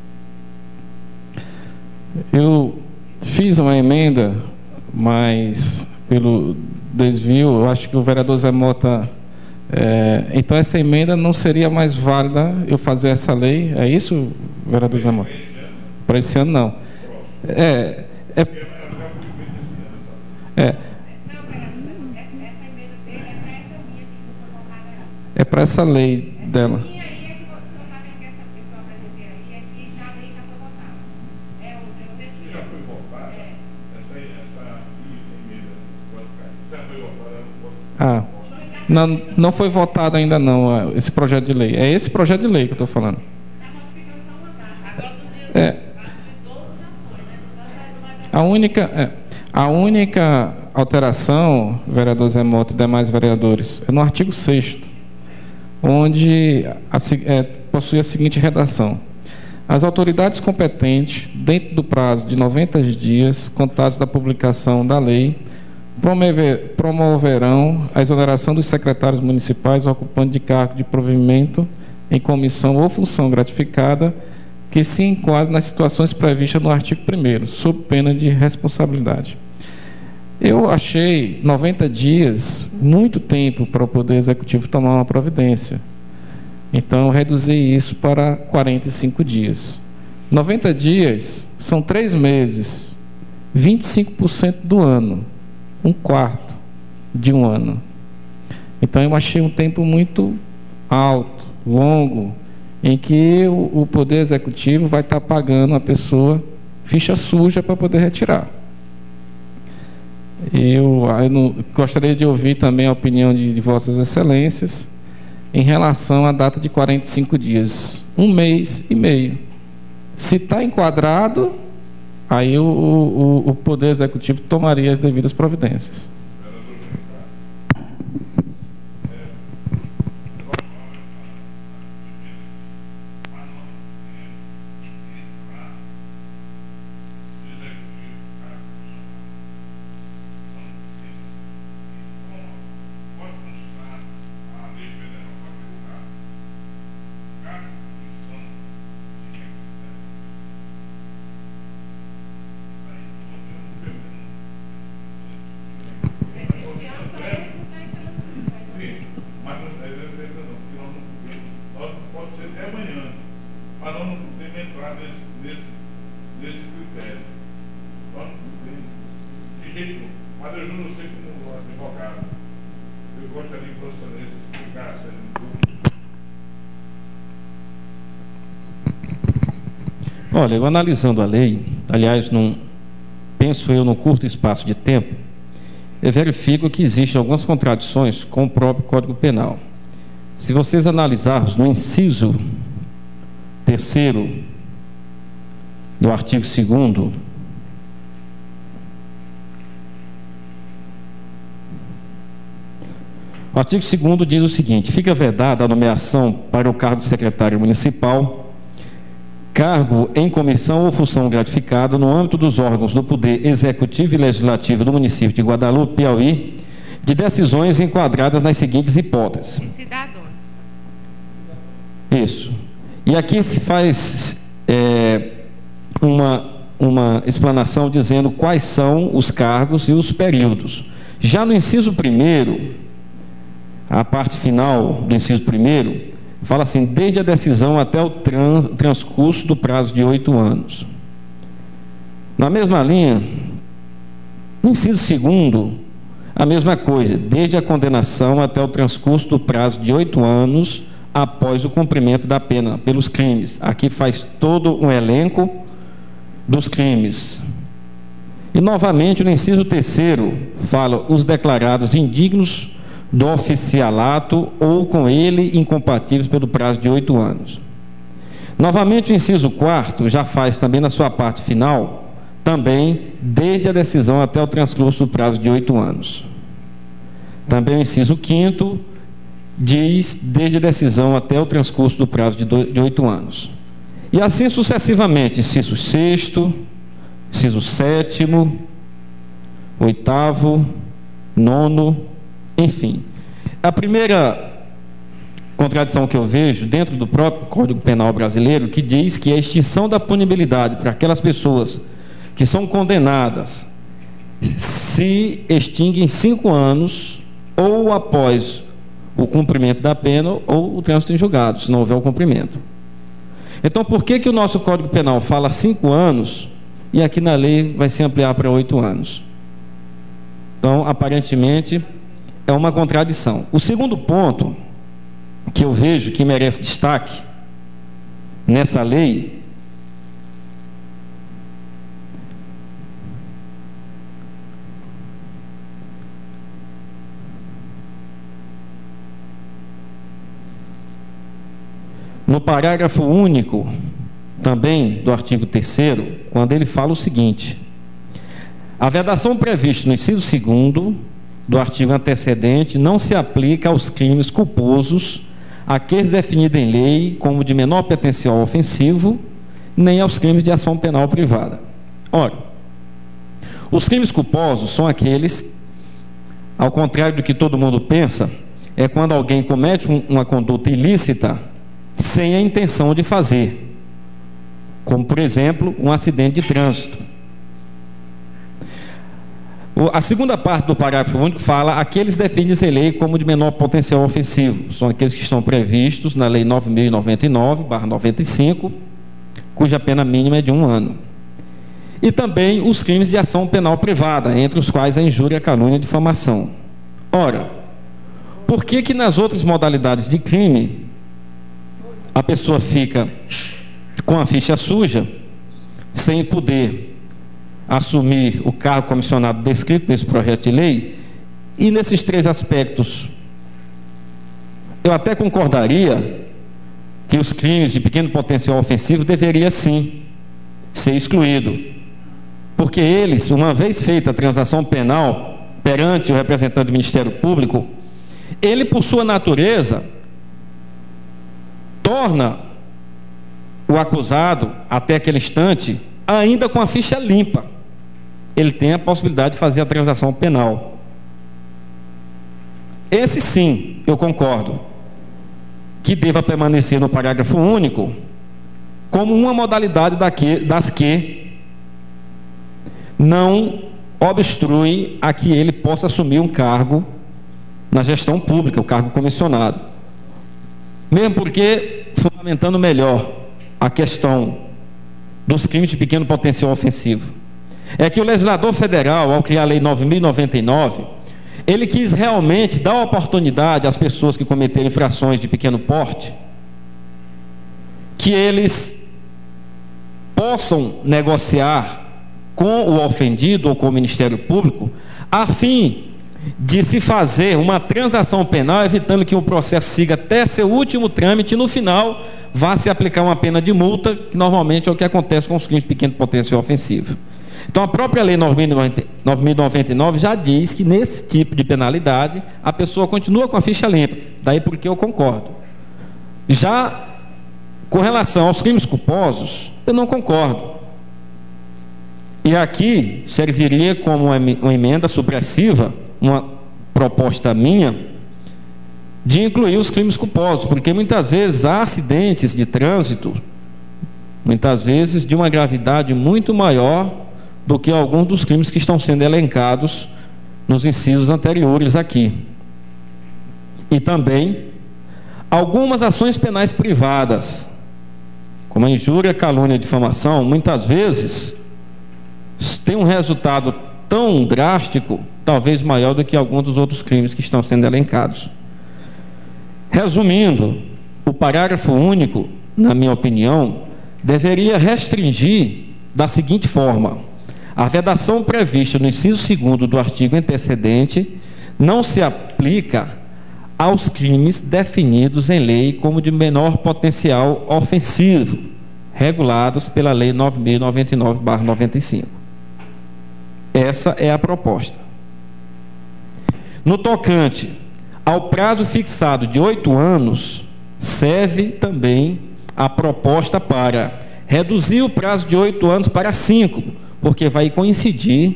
Eu fiz uma emenda, mas pelo desvio, eu acho que o vereador Zé Mota... então essa emenda não seria mais válida eu fazer essa lei, é isso, vereador Zé Mota? Para esse ano não. É para essa lei dela. Não foi votado ainda não esse projeto de lei. É esse projeto de lei que eu estou falando. A única alteração, vereador Zé Mota e demais vereadores, é no artigo 6º, onde possui a seguinte redação: as autoridades competentes, dentro do prazo de 90 dias, contados da publicação da lei, promoverão a exoneração dos secretários municipais ocupantes de cargo de provimento em comissão ou função gratificada que se enquadrem nas situações previstas no artigo 1º, sob pena de responsabilidade. Eu achei 90 dias muito tempo para o Poder Executivo tomar uma providência. Então, eu reduzi isso para 45 dias. 90 dias são 3 meses, 25% do ano, 1/4 de um ano. Então, eu achei um tempo muito alto, longo, em que o Poder Executivo vai estar pagando a pessoa ficha suja para poder retirar. Eu gostaria de ouvir também a opinião de Vossas Excelências em relação à data de 45 dias, 1 mês e meio. Se está enquadrado, aí o Poder Executivo tomaria as devidas providências. Olha, eu analisando a lei, aliás, penso eu num curto espaço de tempo, eu verifico que existem algumas contradições com o próprio Código Penal. Se vocês analisarmos no inciso 3º do artigo 2º, o artigo 2º diz o seguinte: fica vedada a nomeação para o cargo de secretário municipal, cargo em comissão ou função gratificada no âmbito dos órgãos do Poder Executivo e Legislativo do município de Guadalupe, Piauí, de decisões enquadradas nas seguintes hipóteses. Cidadão. Isso. E aqui se faz uma explanação dizendo quais são os cargos e os períodos. Já no inciso 1º, a parte final do inciso 1º, fala assim: desde a decisão até o transcurso do prazo de 8 anos. Na mesma linha, no inciso 2º, a mesma coisa, desde a condenação até o transcurso do prazo de 8 anos após o cumprimento da pena pelos crimes. Aqui faz todo um elenco dos crimes. E novamente, no inciso 3º, fala os declarados indignos do oficialato ou com ele incompatíveis pelo prazo de 8 anos. Novamente, o inciso 4º já faz também na sua parte final, também desde a decisão até o transcurso do prazo de 8 anos. Também o inciso 5º diz desde a decisão até o transcurso do prazo de 8 anos. E assim sucessivamente, inciso 6º, inciso 7º, 8º, 9º, enfim. A primeira contradição que eu vejo dentro do próprio Código Penal brasileiro, que diz que a extinção da punibilidade para aquelas pessoas que são condenadas se extingue em 5 anos ou após o cumprimento da pena ou o trânsito em julgado, se não houver o cumprimento. Então, por que o nosso Código Penal fala 5 anos e aqui na lei vai se ampliar para 8 anos? Então, aparentemente, é uma contradição. O segundo ponto que eu vejo que merece destaque nessa lei no parágrafo único também do artigo 3º, quando ele fala o seguinte: a vedação prevista no inciso 2º do artigo antecedente não se aplica aos crimes culposos, aqueles definidos em lei como de menor potencial ofensivo, nem aos crimes de ação penal privada. Ora, os crimes culposos são aqueles, ao contrário do que todo mundo pensa, é quando alguém comete uma conduta ilícita sem a intenção de fazer, como, por exemplo, um acidente de trânsito. A segunda parte do parágrafo único fala aqueles definidos em lei como de menor potencial ofensivo. São aqueles que estão previstos na Lei 9.099/95, cuja pena mínima é de 1 ano. E também os crimes de ação penal privada, entre os quais a injúria, a calúnia e a difamação. Ora, por que nas outras modalidades de crime a pessoa fica com a ficha suja, sem poder assumir o cargo comissionado descrito nesse projeto de lei? E nesses 3 aspectos eu até concordaria que os crimes de pequeno potencial ofensivo deveriam sim ser excluídos, porque eles, uma vez feita a transação penal perante o representante do Ministério Público, ele, por sua natureza, torna o acusado, até aquele instante, ainda com a ficha limpa. Ele tem a possibilidade de fazer a transação penal. Esse sim, eu concordo, que deva permanecer no parágrafo único como uma modalidade das que não obstrui a que ele possa assumir um cargo na gestão pública, o cargo comissionado. Mesmo porque, fundamentando melhor a questão dos crimes de pequeno potencial ofensivo, é que o legislador federal, ao criar a Lei 9.099, ele quis realmente dar oportunidade às pessoas que cometeram infrações de pequeno porte, que eles possam negociar com o ofendido ou com o Ministério Público, a fim de se fazer uma transação penal, evitando que o processo siga até seu último trâmite e no final vá se aplicar uma pena de multa, que normalmente é o que acontece com os crimes de pequeno potencial ofensivo. Então a própria Lei 9.099 já diz que nesse tipo de penalidade a pessoa continua com a ficha limpa, daí porque eu concordo. Já com relação aos crimes culposos, eu não concordo. E aqui serviria como uma emenda supressiva, uma proposta minha, de incluir os crimes culposos, porque muitas vezes há acidentes de trânsito, muitas vezes de uma gravidade muito maior do que alguns dos crimes que estão sendo elencados nos incisos anteriores aqui. E também algumas ações penais privadas, como a injúria, a calúnia e a difamação, muitas vezes tem um resultado tão drástico, talvez maior do que alguns dos outros crimes que estão sendo elencados. Resumindo, o parágrafo único, na minha opinião, deveria restringir da seguinte forma: a vedação prevista no inciso 2º do artigo antecedente não se aplica aos crimes definidos em lei como de menor potencial ofensivo, regulados pela Lei 9.099/95. Essa é a proposta. No tocante ao prazo fixado de 8 anos, serve também a proposta para reduzir o prazo de 8 anos para 5, porque vai coincidir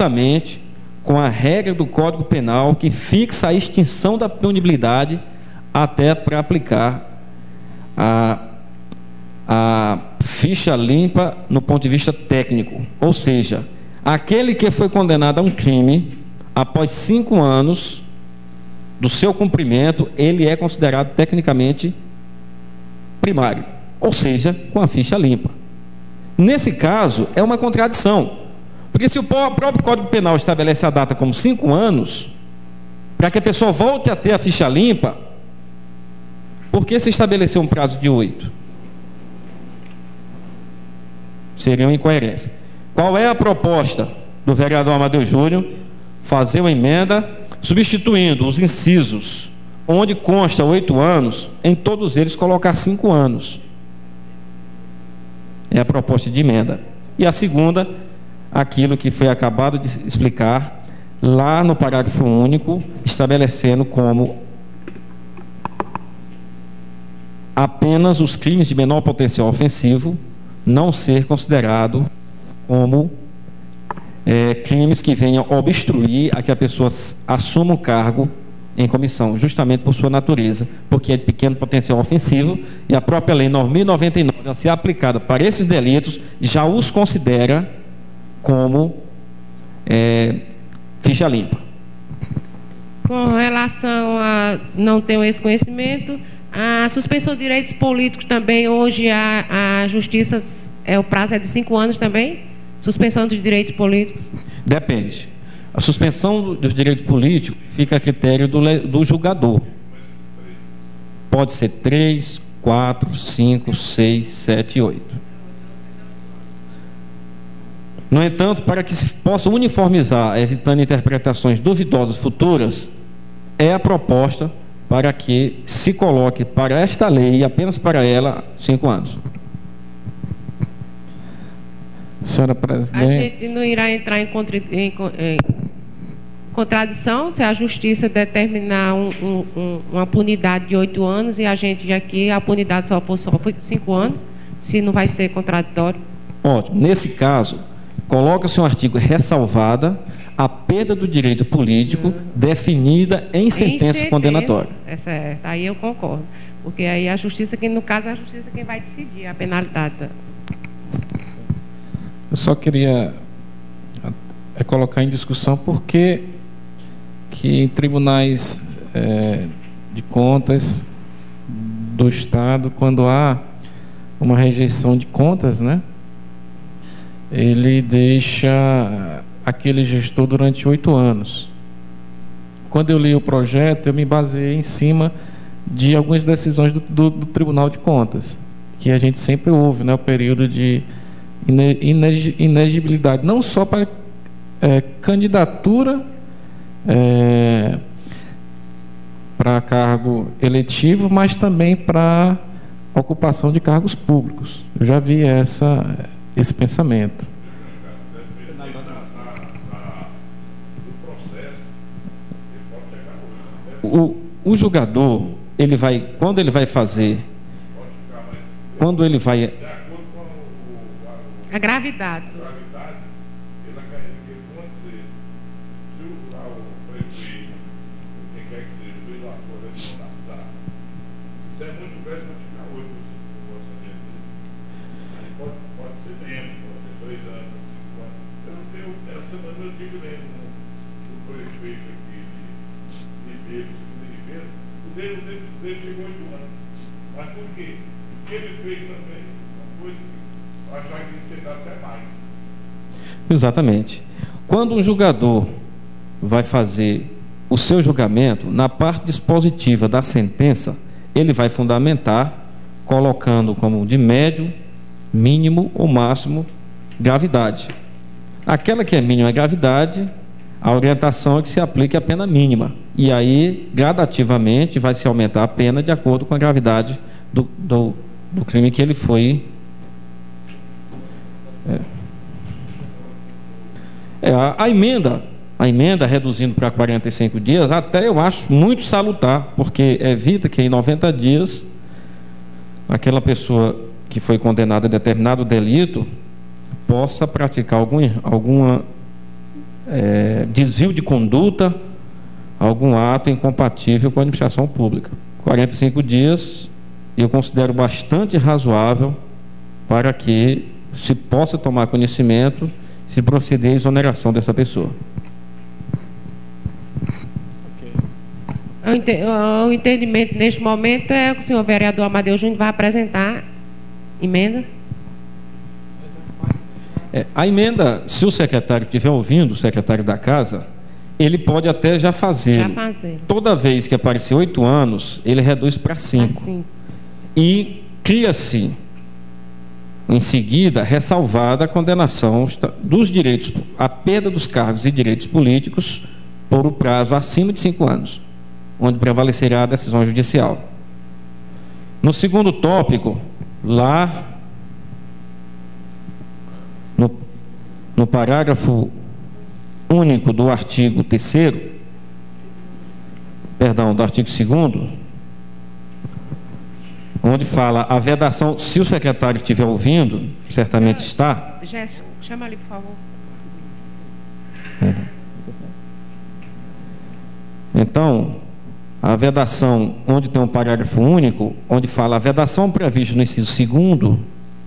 exatamente com a regra do Código Penal que fixa a extinção da punibilidade até para aplicar a ficha limpa no ponto de vista técnico. Ou seja, aquele que foi condenado a um crime, após 5 anos do seu cumprimento, ele é considerado tecnicamente primário, ou seja, com a ficha limpa. Nesse caso, é uma contradição, porque se o próprio Código Penal estabelece a data como 5 anos, para que a pessoa volte a ter a ficha limpa, por que se estabeleceu um prazo de 8? Seria uma incoerência. Qual é a proposta do vereador Amadeu Júnior? Fazer uma emenda substituindo os incisos onde consta 8 anos, em todos eles colocar 5 anos. É a proposta de emenda. E a segunda, aquilo que foi acabado de explicar lá no parágrafo único, estabelecendo como apenas os crimes de menor potencial ofensivo não ser considerado como crimes que venham obstruir a que a pessoa assuma um cargo em comissão, justamente por sua natureza, porque é de pequeno potencial ofensivo, e a própria lei 9.099, a ser aplicada para esses delitos, já os considera como ficha limpa. Com relação a não ter esse conhecimento, a suspensão de direitos políticos também, hoje a justiça, o prazo é de 5 anos também? Suspensão dos direitos políticos? Depende. A suspensão dos direitos políticos fica a critério do julgador. Pode ser 3, 4, 5, 6, 7, 8. No entanto, para que se possa uniformizar, evitando interpretações duvidosas futuras, é a proposta para que se coloque para esta lei, apenas para ela, 5 anos. Senhora Presidente. A gente não irá entrar em contradição se a Justiça determinar uma punidade de 8 anos e a gente aqui, a punidade só foi 5 anos, se não vai ser contraditório. Ótimo. Nesse caso, coloca-se um artigo ressalvada a perda do direito político definida em sentença condenatória. É certo, aí eu concordo. Porque aí a Justiça, que no caso é a Justiça quem vai decidir a penalidade. Eu só queria colocar em discussão por que em tribunais de contas do Estado, quando há uma rejeição de contas, né, ele deixa aquele gestor durante 8 anos. Quando eu li o projeto, eu me baseei em cima de algumas decisões do Tribunal de Contas, que a gente sempre ouve, né, o período de inegibilidade, não só para candidatura para cargo eletivo, mas também para ocupação de cargos públicos. Eu já vi esse pensamento. O julgador, quando ele vai a gravidade. Exatamente. Quando um julgador vai fazer o seu julgamento, na parte dispositiva da sentença, ele vai fundamentar colocando como de médio, mínimo ou máximo gravidade. Aquela que é mínima gravidade, a orientação é que se aplique a pena mínima. E aí, gradativamente, vai se aumentar a pena de acordo com a gravidade do crime que ele foi... A emenda reduzindo para 45 dias, até eu acho muito salutar, porque evita que em 90 dias aquela pessoa que foi condenada a determinado delito possa praticar algum desvio de conduta, algum ato incompatível com a administração pública. 45 dias eu considero bastante razoável para que se possa tomar conhecimento, se proceder à exoneração dessa pessoa. O entendimento neste momento é que o senhor vereador Amadeu Júnior vai apresentar emenda. A emenda, se o secretário estiver ouvindo, o secretário da casa, ele pode até já fazer. Toda vez que aparecer 8 anos, ele reduz para 5. E cria-se, em seguida, ressalvada a condenação dos direitos, a perda dos cargos e direitos políticos por o prazo acima de 5 anos, onde prevalecerá a decisão judicial. No segundo tópico, lá no parágrafo único do artigo 3º, do artigo 2º, onde fala a vedação, se o secretário estiver ouvindo, certamente está. Jéssica, chama ali, por favor. Então, a vedação, onde tem um parágrafo único, onde fala a vedação prevista no inciso 2º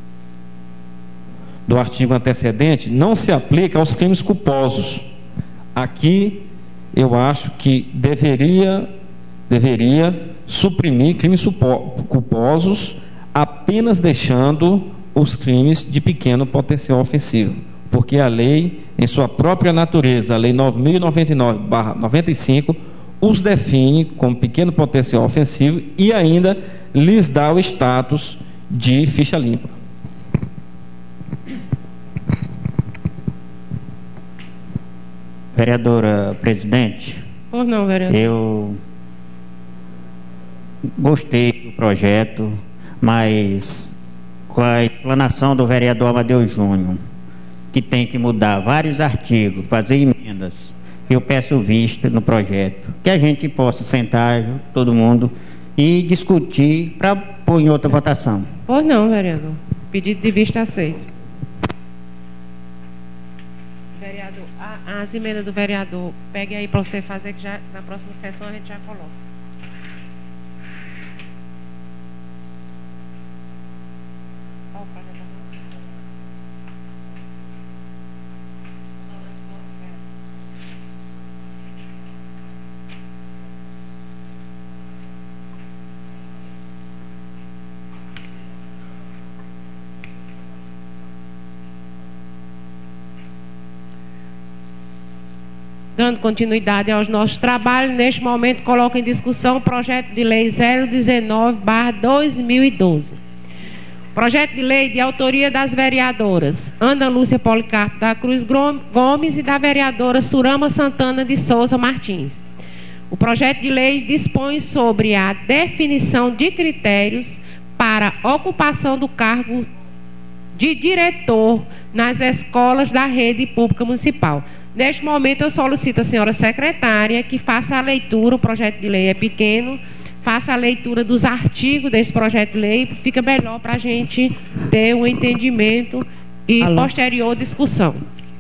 do artigo antecedente, não se aplica aos crimes culposos. Aqui, eu acho que deveria suprimir crimes culposos, apenas deixando os crimes de pequeno potencial ofensivo, porque a lei, em sua própria natureza, a lei 9.099/95, os define como pequeno potencial ofensivo e ainda lhes dá o status de ficha limpa. Vereadora presidente, Por não, vereador. Eu gostei do projeto, mas com a explanação do vereador Amadeu Júnior, que tem que mudar vários artigos, fazer emendas, eu peço vista no projeto, que a gente possa sentar todo mundo e discutir para pôr em outra votação. Por não, vereador. Pedido de vista aceito. Vereador, as emendas do vereador, pegue aí para você fazer, que já na próxima sessão a gente já coloca. Dando continuidade aos nossos trabalhos, neste momento coloco em discussão o projeto de lei 019/2012. Projeto de lei de autoria das vereadoras Ana Lúcia Policarpo da Cruz Gomes e da vereadora Surama Santana de Souza Martins. O projeto de lei dispõe sobre a definição de critérios para ocupação do cargo de diretor nas escolas da rede pública municipal. Neste momento, eu solicito à senhora secretária que faça a leitura, o projeto de lei é pequeno, faça a leitura dos artigos desse projeto de lei, fica melhor para a gente ter um entendimento e posterior discussão.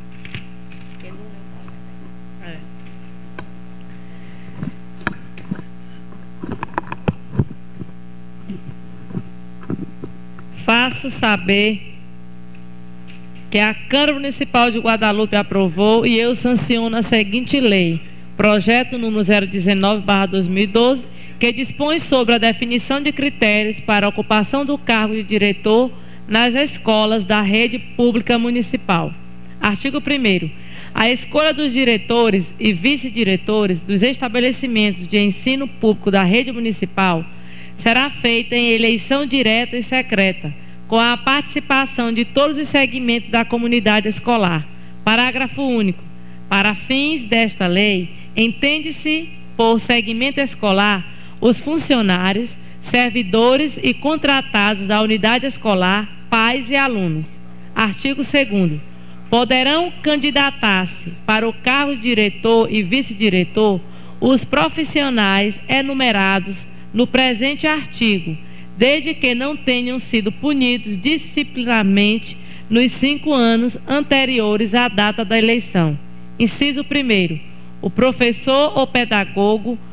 Faço saber que a Câmara Municipal de Guadalupe aprovou e eu sanciono a seguinte lei, projeto número 019/2012, que dispõe sobre a definição de critérios para a ocupação do cargo de diretor nas escolas da rede pública municipal. Artigo 1º. A escolha dos diretores e vice-diretores dos estabelecimentos de ensino público da rede municipal será feita em eleição direta e secreta, com a participação de todos os segmentos da comunidade escolar. Parágrafo único. Para fins desta lei, entende-se por segmento escolar os funcionários, servidores e contratados da unidade escolar, pais e alunos. Artigo 2º. Poderão candidatar-se para o cargo de diretor e vice-diretor os profissionais enumerados no presente artigo, desde que não tenham sido punidos disciplinarmente nos 5 anos anteriores à data da eleição. Inciso 1º. O professor ou pedagogo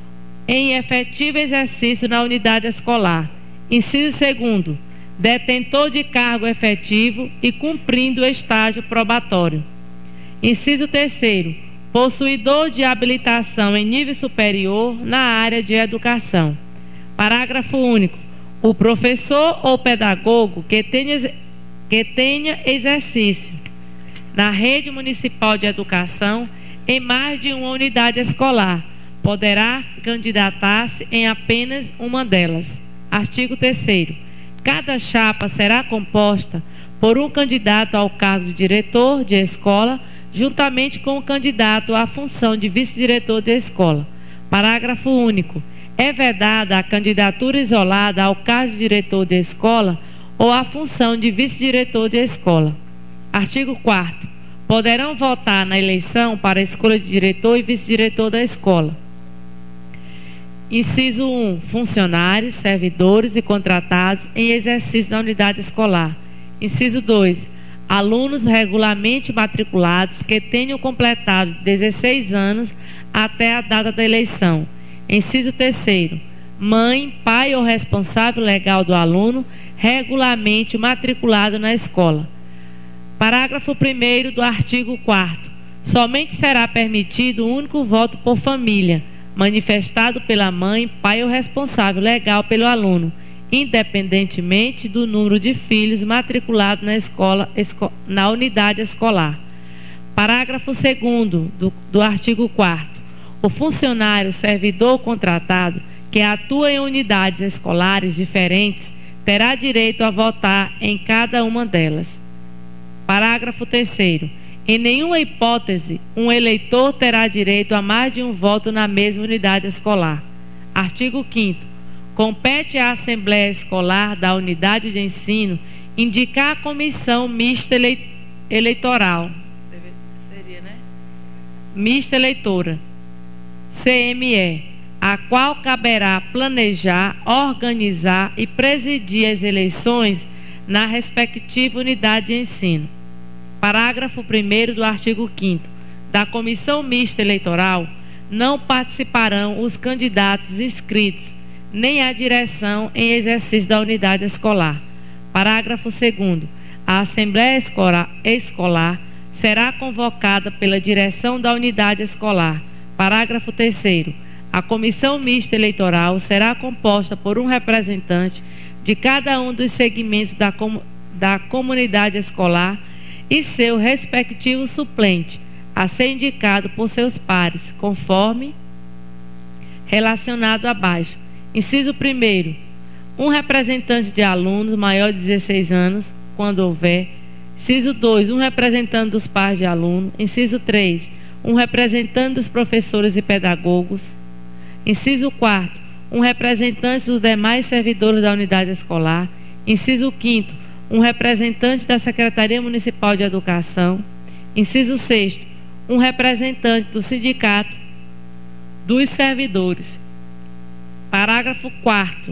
em efetivo exercício na unidade escolar. Inciso 2º, detentor de cargo efetivo e cumprindo o estágio probatório. Inciso 3º, possuidor de habilitação em nível superior na área de educação. Parágrafo único. O professor ou pedagogo que tenha exercício na rede municipal de educação em mais de uma unidade escolar poderá candidatar-se em apenas uma delas. Artigo 3º. Cada chapa será composta por um candidato ao cargo de diretor de escola, juntamente com o candidato à função de vice-diretor de escola. Parágrafo único. É vedada a candidatura isolada ao cargo de diretor de escola ou à função de vice-diretor de escola. Artigo 4º. Poderão votar na eleição para a escolha de diretor e vice-diretor da escola. Inciso 1. Funcionários, servidores e contratados em exercício da unidade escolar. Inciso 2. Alunos regularmente matriculados que tenham completado 16 anos até a data da eleição. Inciso 3º. Mãe, pai ou responsável legal do aluno regularmente matriculado na escola. Parágrafo 1º do artigo 4º. Somente será permitido um único voto por família, manifestado pela mãe, pai ou responsável legal pelo aluno, independentemente do número de filhos matriculados na unidade escolar. Parágrafo 2º do artigo 4º. O funcionário, servidor ou contratado que atua em unidades escolares diferentes terá direito a votar em cada uma delas. Parágrafo 3º. Em nenhuma hipótese, um eleitor terá direito a mais de um voto na mesma unidade escolar. Artigo 5º. Compete à Assembleia Escolar da unidade de ensino indicar a comissão mista eleitoral. Seria, né? Mista eleitora, CME, a qual caberá planejar, organizar e presidir as eleições na respectiva unidade de ensino. Parágrafo 1º do artigo 5º. Da comissão mista eleitoral não participarão os candidatos inscritos, nem a direção em exercício da unidade escolar. Parágrafo 2º. A Assembleia Escolar será convocada pela direção da unidade escolar. Parágrafo 3º. A comissão mista eleitoral será composta por um representante de cada um dos segmentos da comunidade escolar e seu respectivo suplente, a ser indicado por seus pares, conforme relacionado abaixo. Inciso 1º. Um representante de alunos maior de 16 anos, quando houver. Inciso 2. Um representante dos pares de aluno. Inciso 3. Um representante dos professores e pedagogos. Inciso 4º. Um representante dos demais servidores da unidade escolar. Inciso 5º. Um representante da Secretaria Municipal de Educação. Inciso 6º. Um representante do Sindicato dos Servidores. Parágrafo 4º.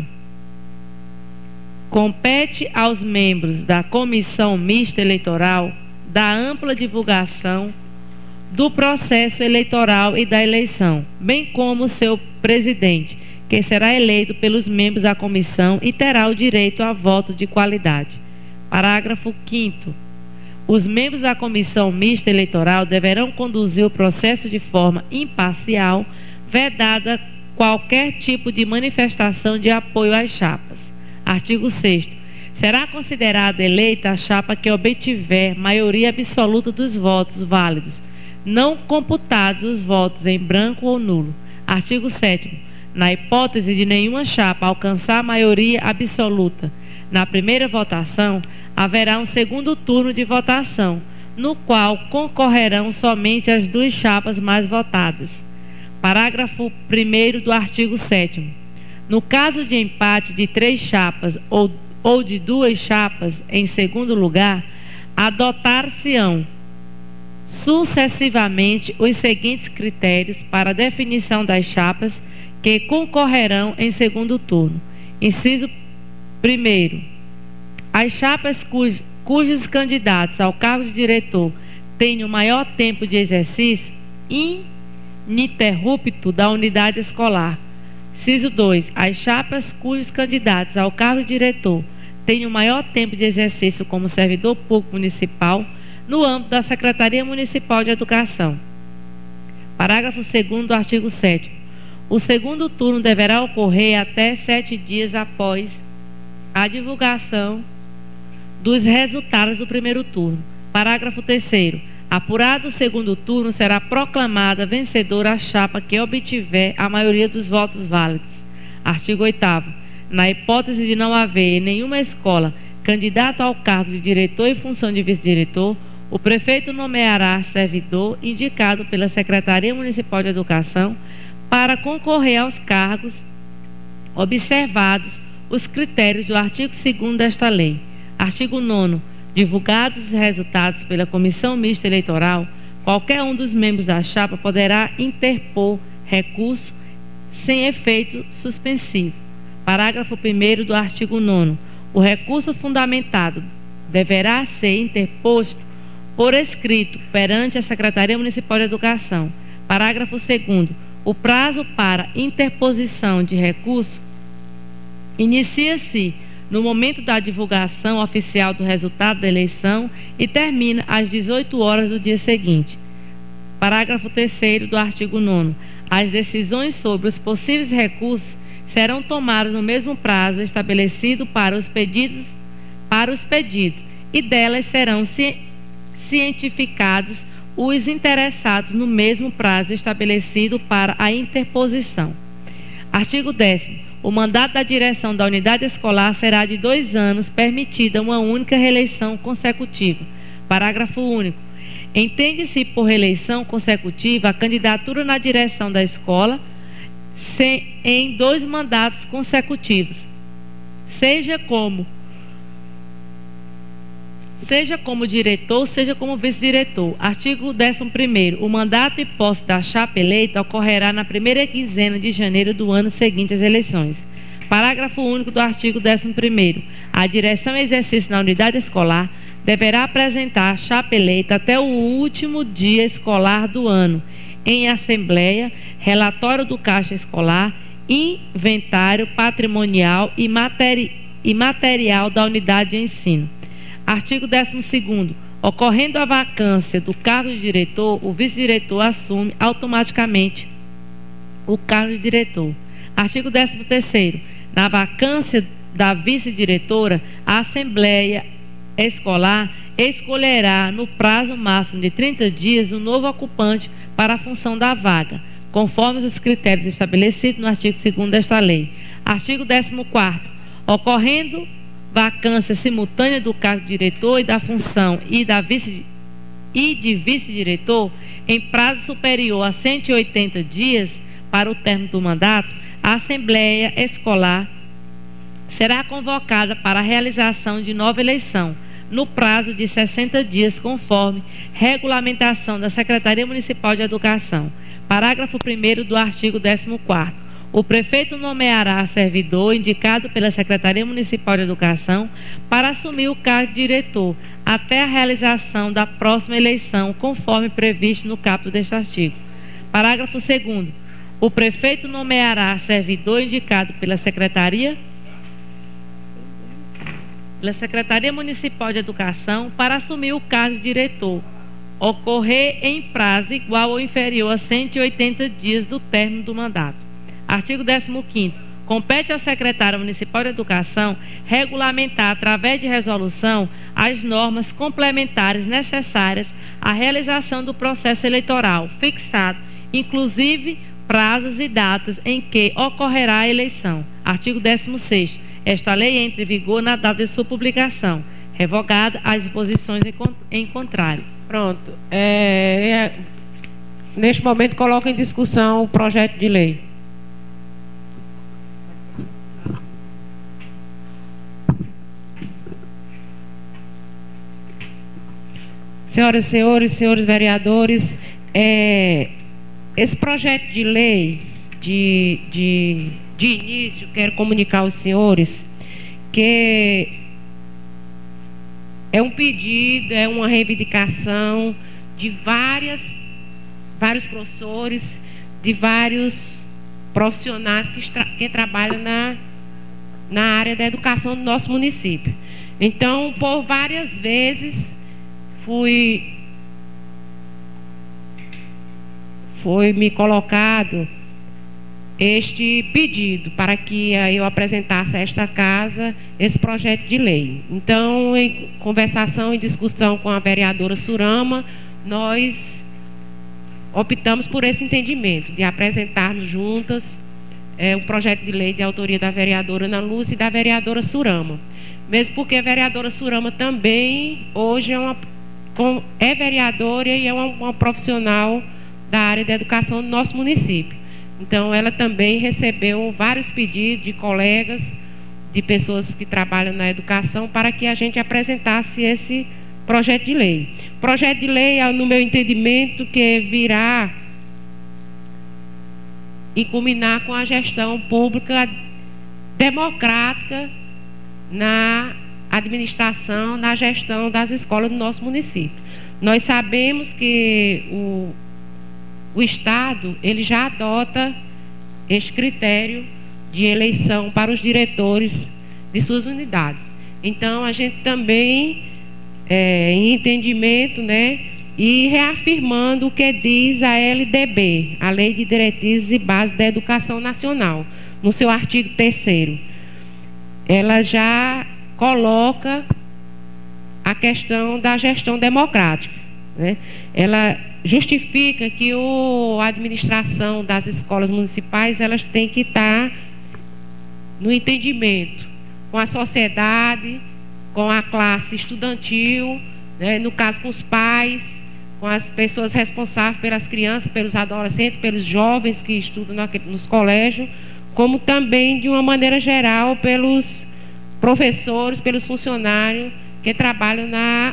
Compete aos membros da comissão mista eleitoral da ampla divulgação do processo eleitoral e da eleição, bem como seu presidente, que será eleito pelos membros da comissão e terá o direito a voto de qualidade. Parágrafo 5º. Os membros da comissão mista eleitoral deverão conduzir o processo de forma imparcial, vedada qualquer tipo de manifestação de apoio às chapas. Artigo 6º. Será considerada eleita a chapa que obtiver maioria absoluta dos votos válidos, não computados os votos em branco ou nulo. Artigo 7º. Na hipótese de nenhuma chapa alcançar maioria absoluta na primeira votação, haverá um segundo turno de votação, no qual concorrerão somente as duas chapas mais votadas. Parágrafo 1º do artigo 7º. No caso de empate de 3 chapas ou de 2 chapas em segundo lugar, adotar-se-ão sucessivamente os seguintes critérios para a definição das chapas que concorrerão em segundo turno. Inciso 1º. As chapas cujos candidatos ao cargo de diretor tenham maior tempo de exercício ininterrupto da unidade escolar Inciso 2. As chapas cujos candidatos ao cargo de diretor tenham maior tempo de exercício como servidor público municipal no âmbito da Secretaria Municipal de Educação. Parágrafo 2º do artigo 7º. O segundo turno deverá ocorrer até 7 dias após a divulgação dos resultados do primeiro turno. Parágrafo 3º. Apurado o segundo turno, será proclamada vencedora a chapa que obtiver a maioria dos votos válidos. Artigo 8º. Na hipótese de não haver em nenhuma escola candidato ao cargo de diretor e função de vice-diretor, o prefeito nomeará servidor indicado pela Secretaria Municipal de Educação para concorrer aos cargos, observados os critérios do artigo 2º desta lei. Artigo 9º. Divulgados os resultados pela Comissão Mista Eleitoral, qualquer um dos membros da chapa poderá interpor recurso sem efeito suspensivo. Parágrafo 1º do artigo 9º. O recurso fundamentado deverá ser interposto por escrito perante a Secretaria Municipal de Educação. Parágrafo 2º. O prazo para interposição de recurso inicia-se no momento da divulgação oficial do resultado da eleição e termina às 18 horas do dia seguinte. Parágrafo 3º do artigo 9º. As decisões sobre os possíveis recursos serão tomadas no mesmo prazo estabelecido para os pedidos e delas serão cientificados os interessados no mesmo prazo estabelecido para a interposição. Artigo 10º. O mandato da direção da unidade escolar será de 2 anos, permitida uma única reeleição consecutiva. Parágrafo único. Entende-se por reeleição consecutiva a candidatura na direção da escola em 2 mandatos consecutivos, seja como diretor, seja como vice-diretor. Artigo 11º. O mandato e posse da chapa eleita ocorrerá na primeira quinzena de janeiro do ano seguinte às eleições. Parágrafo único do artigo 11º. A direção em exercício na unidade escolar deverá apresentar a chapa eleita até o último dia escolar do ano, em assembleia, relatório do caixa escolar, inventário patrimonial e material da unidade de ensino. Artigo 12º. Ocorrendo a vacância do cargo de diretor, o vice-diretor assume automaticamente o cargo de diretor. Artigo 13º. Na vacância da vice-diretora, a Assembleia Escolar escolherá, no prazo máximo de 30 dias, o novo ocupante para a função da vaga, conforme os critérios estabelecidos no artigo 2º desta lei. Artigo 14º. Ocorrendo vacância simultânea do cargo de diretor e da função e de vice-diretor em prazo superior a 180 dias para o término do mandato, a Assembleia Escolar será convocada para a realização de nova eleição, no prazo de 60 dias, conforme regulamentação da Secretaria Municipal de Educação. Parágrafo 1º do artigo 14º. O prefeito nomeará servidor indicado pela Secretaria Municipal de Educação para assumir o cargo de diretor até a realização da próxima eleição, conforme previsto no caput deste artigo. Parágrafo 2º. O prefeito nomeará servidor indicado pela Secretaria Municipal de Educação para assumir o cargo de diretor, ocorrer em prazo igual ou inferior a 180 dias do término do mandato. Artigo 15º. Compete ao secretário municipal de Educação regulamentar, através de resolução, as normas complementares necessárias à realização do processo eleitoral, fixado, inclusive, prazos e datas em que ocorrerá a eleição. Artigo 16º. Esta lei entra em vigor na data de sua publicação, revogada as disposições em contrário. Pronto. Neste momento, coloco em discussão o projeto de lei. Senhoras e senhores vereadores, esse projeto de lei, de início, quero comunicar aos senhores que é um pedido, é uma reivindicação de vários professores, de vários profissionais que trabalham na área da educação do nosso município. Então, por várias vezes foi me colocado este pedido para que eu apresentasse a esta casa esse projeto de lei. Então, em conversação e discussão com a vereadora Surama, nós optamos por esse entendimento, de apresentarmos juntas o projeto de lei de autoria da vereadora Ana Lúcia e da vereadora Surama. Mesmo porque a vereadora Surama também, hoje, é vereadora e é uma profissional da área da educação do nosso município. Então, ela também recebeu vários pedidos de colegas, de pessoas que trabalham na educação, para que a gente apresentasse esse projeto de lei. Projeto de lei, no meu entendimento, que virá e culminar com a gestão pública democrática na administração, na gestão das escolas do nosso município. Nós sabemos que o Estado, ele já adota este critério de eleição para os diretores de suas unidades. Então, a gente também, em entendimento, né, e reafirmando o que diz a LDB, a Lei de Diretrizes e Bases da Educação Nacional, no seu artigo 3º, ela já coloca a questão da gestão democrática, né? Ela justifica que a administração das escolas municipais, elas têm que estar no entendimento com a sociedade, com a classe estudantil, né? No caso com os pais, com as pessoas responsáveis pelas crianças, pelos adolescentes, pelos jovens que estudam nos colégios, como também, de uma maneira geral, pelos professores, pelos funcionários que trabalham na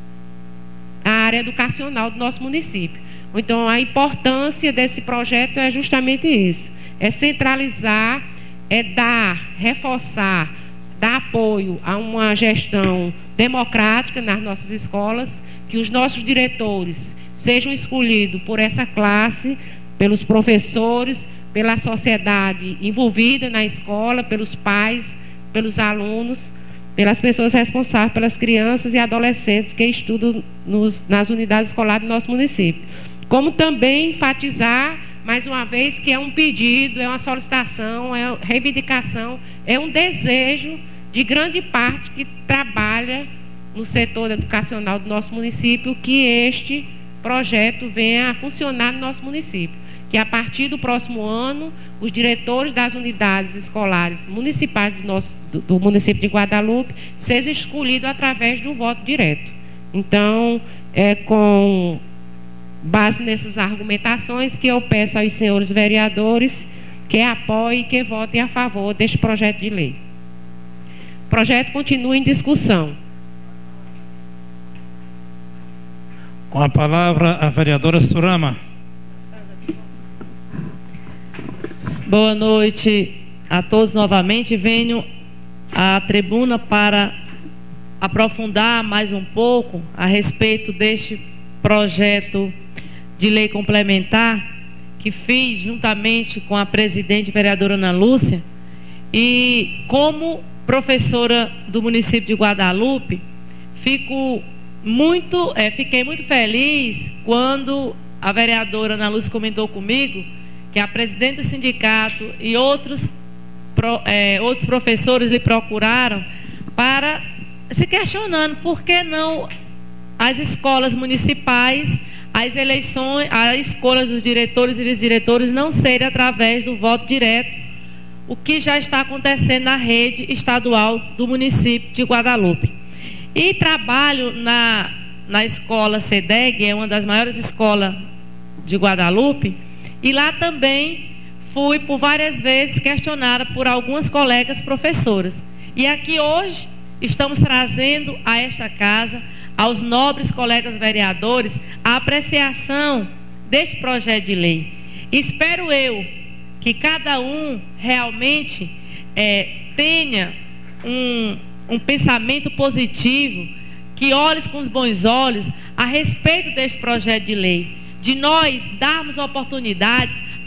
área educacional do nosso município. Então, a importância desse projeto é justamente isso: é centralizar, é reforçar, dar apoio a uma gestão democrática nas nossas escolas, que os nossos diretores sejam escolhidos por essa classe, pelos professores, pela sociedade envolvida na escola, pelos pais, pelos alunos, pelas pessoas responsáveis pelas crianças e adolescentes que estudam nas unidades escolares do nosso município. Como também enfatizar, mais uma vez, que é um pedido, é uma solicitação, é uma reivindicação, é um desejo de grande parte que trabalha no setor educacional do nosso município, que este projeto venha a funcionar no nosso município. Que a partir do próximo ano, os diretores das unidades escolares municipais do município de Guadalupe sejam escolhidos através de um voto direto. Então, com base nessas argumentações, que eu peço aos senhores vereadores que apoiem e que votem a favor deste projeto de lei. O projeto continua em discussão. Com a palavra, a vereadora Surama. Boa noite a todos novamente. Venho à tribuna para aprofundar mais um pouco a respeito deste projeto de lei complementar que fiz juntamente com a presidente vereadora Ana Lúcia, e como professora do município de Guadalupe, fiquei muito feliz quando a vereadora Ana Lúcia comentou comigo que a presidente do sindicato e outros professores lhe procuraram para se questionando por que não as escolas municipais, as eleições, a escolha dos diretores e vice-diretores não serem através do voto direto, o que já está acontecendo na rede estadual do município de Guadalupe. E trabalho na escola CEDEG, é uma das maiores escolas de Guadalupe, e lá também fui por várias vezes questionada por algumas colegas professoras. E aqui hoje estamos trazendo a esta casa, aos nobres colegas vereadores, a apreciação deste projeto de lei. Espero eu que cada um realmente tenha um pensamento positivo, que olhe com os bons olhos a respeito deste projeto de lei, de nós darmos oportunidades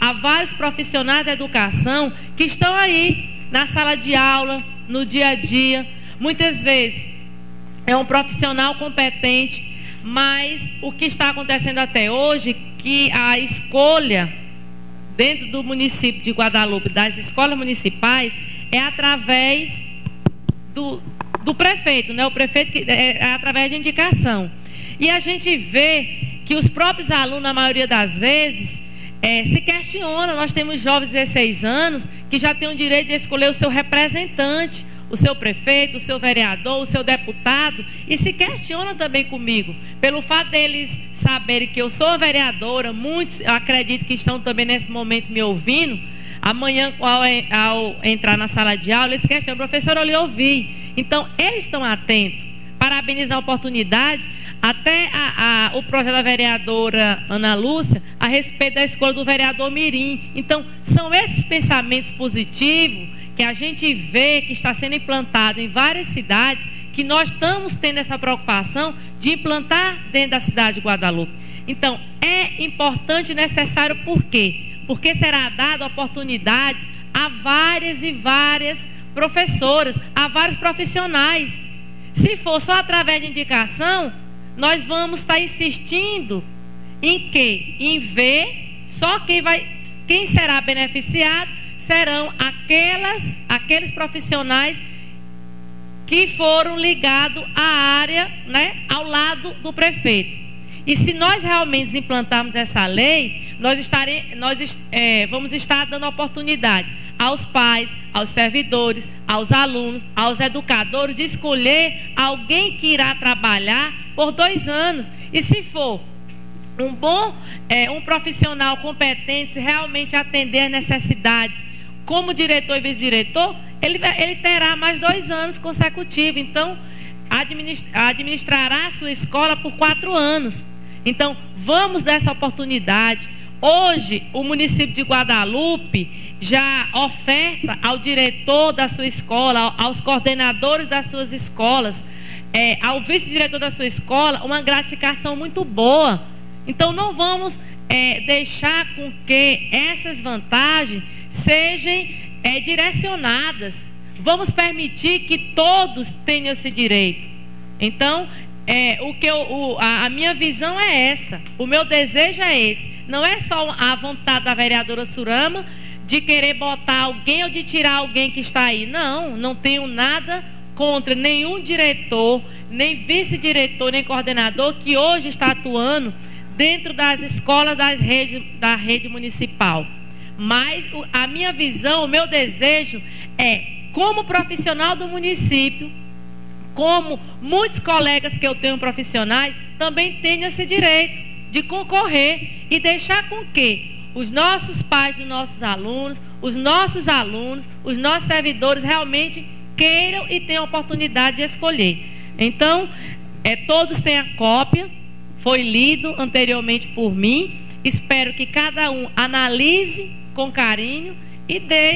a vários profissionais da educação que estão aí na sala de aula, no dia a dia. Muitas vezes é um profissional competente, mas o que está acontecendo até hoje, que a escolha dentro do município de Guadalupe, das escolas municipais, é através do prefeito, né? O prefeito é através de indicação. E a gente vê que os próprios alunos, na maioria das vezes, se questionam. Nós temos jovens de 16 anos que já têm o direito de escolher o seu representante, o seu prefeito, o seu vereador, o seu deputado, e se questionam também comigo, pelo fato deles saberem que eu sou a vereadora. Muitos, eu acredito que estão também nesse momento me ouvindo. Amanhã, ao entrar na sala de aula, eles questionam: professor, eu lhe ouvi. Então, eles estão atentos. Parabenizo a oportunidade, até o projeto da vereadora Ana Lúcia, a respeito da escolha do vereador Mirim. Então, são esses pensamentos positivos que a gente vê que está sendo implantado em várias cidades, que nós estamos tendo essa preocupação de implantar dentro da cidade de Guadalupe. Então, é importante e necessário. Por quê? Porque será dada oportunidades a várias e várias professoras, a vários profissionais. Se for só através de indicação, nós vamos estar insistindo em quê? Em ver só quem será beneficiado serão aqueles profissionais que foram ligados à área, né, ao lado do prefeito. E se nós realmente implantarmos essa lei, nós vamos estar dando oportunidade aos pais, aos servidores, aos alunos, aos educadores, de escolher alguém que irá trabalhar por 2 anos. E se for um profissional competente, se realmente atender às necessidades, como diretor e vice-diretor, ele terá mais 2 anos consecutivos. Então, administrará a sua escola por 4 anos. Então, vamos dar essa oportunidade. Hoje, o município de Guadalupe já oferta ao diretor da sua escola, aos coordenadores das suas escolas, ao vice-diretor da sua escola, uma gratificação muito boa. Então, não vamos deixar com que essas vantagens sejam direcionadas. Vamos permitir que todos tenham esse direito. Então, a minha visão é essa, o meu desejo é esse. Não é só a vontade da vereadora Surama de querer botar alguém ou de tirar alguém que está aí. Não tenho nada contra nenhum diretor, nem vice-diretor, nem coordenador que hoje está atuando dentro das escolas da rede municipal. Mas a minha visão, o meu desejo é, como profissional do município, como muitos colegas que eu tenho profissionais, também tenham esse direito de concorrer e deixar com que os nossos pais dos nossos alunos, os nossos servidores realmente queiram e tenham a oportunidade de escolher. Então, todos têm a cópia, foi lido anteriormente por mim. Espero que cada um analise com carinho e dê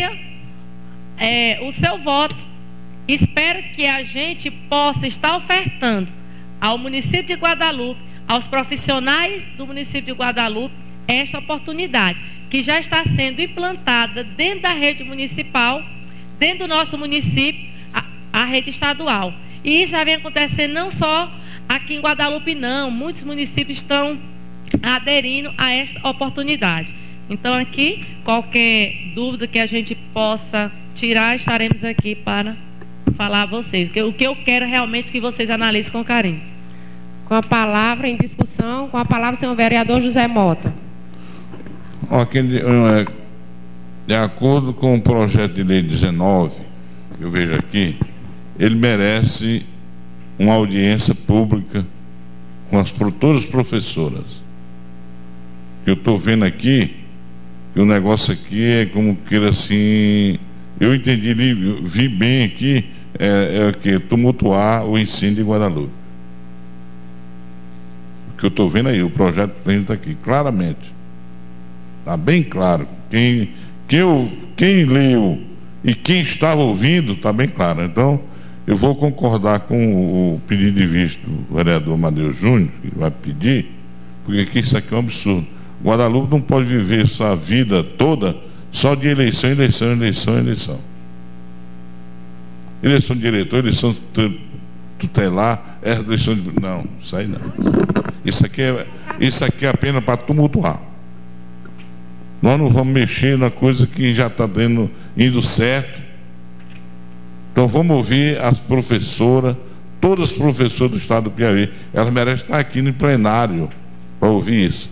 o seu voto. Espero que a gente possa estar ofertando ao município de Guadalupe, aos profissionais do município de Guadalupe, esta oportunidade, que já está sendo implantada dentro da rede municipal, dentro do nosso município, a rede estadual. E isso já vem acontecendo não só aqui em Guadalupe, não. Muitos municípios estão aderindo a esta oportunidade. Então, aqui, qualquer dúvida que a gente possa tirar, estaremos aqui para falar a vocês. O que eu quero realmente que vocês analisem com carinho. Com a palavra em discussão, com a palavra o senhor vereador José Mota. De acordo com o projeto de lei 19, eu vejo aqui, ele merece uma audiência pública com todas as professoras. Eu estou vendo aqui que o negócio aqui é como que assim, eu entendi, vi bem aqui, que tumultuar o ensino de Guadalupe. O que eu estou vendo aí, o projeto está aqui, claramente. Está bem claro. Quem leu e quem estava ouvindo, está bem claro. Então, eu vou concordar com o pedido de vista do vereador Amadeu Júnior, que vai pedir, porque isso aqui é um absurdo. Guadalupe não pode viver sua vida toda só de eleição. Eleição de diretor, eleição tutelar, eleição de... Não, isso aí não. Isso aqui é apenas para tumultuar. Nós não vamos mexer na coisa que já está indo certo. Então vamos ouvir as professoras, todas as professoras do estado do Piauí. Elas merecem estar aqui no plenário para ouvir isso.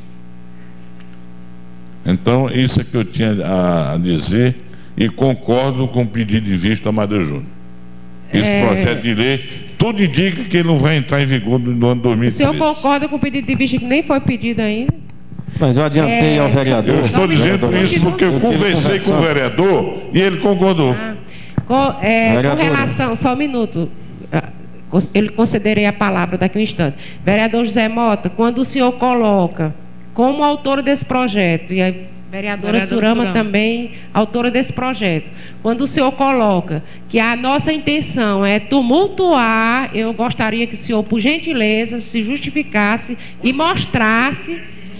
Então, isso é que eu tinha a dizer, e concordo com o pedido de vista do Amadeu Júnior. Esse projeto de lei, tudo indica que ele não vai entrar em vigor no ano 2013. O senhor concorda com o pedido de vista que nem foi pedido ainda? Mas eu adiantei ao vereador. Eu estou dizendo isso porque eu conversei com o vereador e ele concordou. Com relação, só um minuto, eu concederei a palavra daqui a um instante. Vereador José Mota, quando o senhor coloca como autora desse projeto, e a vereadora Surama também autora desse projeto, quando o senhor coloca que a nossa intenção é tumultuar, eu gostaria que o senhor, por gentileza, se justificasse e mostrasse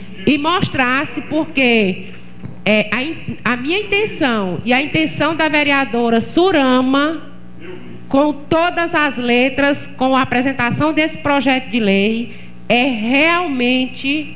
porque a minha intenção e a intenção da vereadora Surama, com todas as letras, com a apresentação desse projeto de lei, é realmente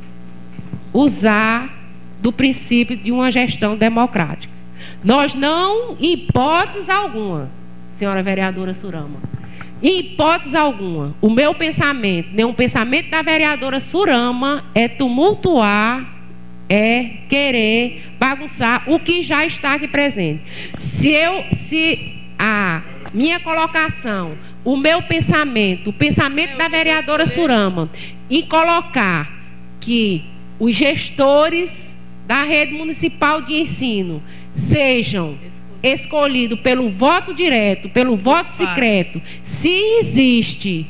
usar do princípio de uma gestão democrática. Nós não, em hipótese alguma, senhora vereadora Surama, em hipótese alguma, o meu pensamento, nem o pensamento da vereadora Surama é tumultuar, é querer bagunçar o que já está aqui presente. Se a minha colocação, o meu pensamento, o pensamento da vereadora Surama, em colocar que os gestores da rede municipal de ensino sejam escolhidos pelo voto direto, pelo voto secreto, se existe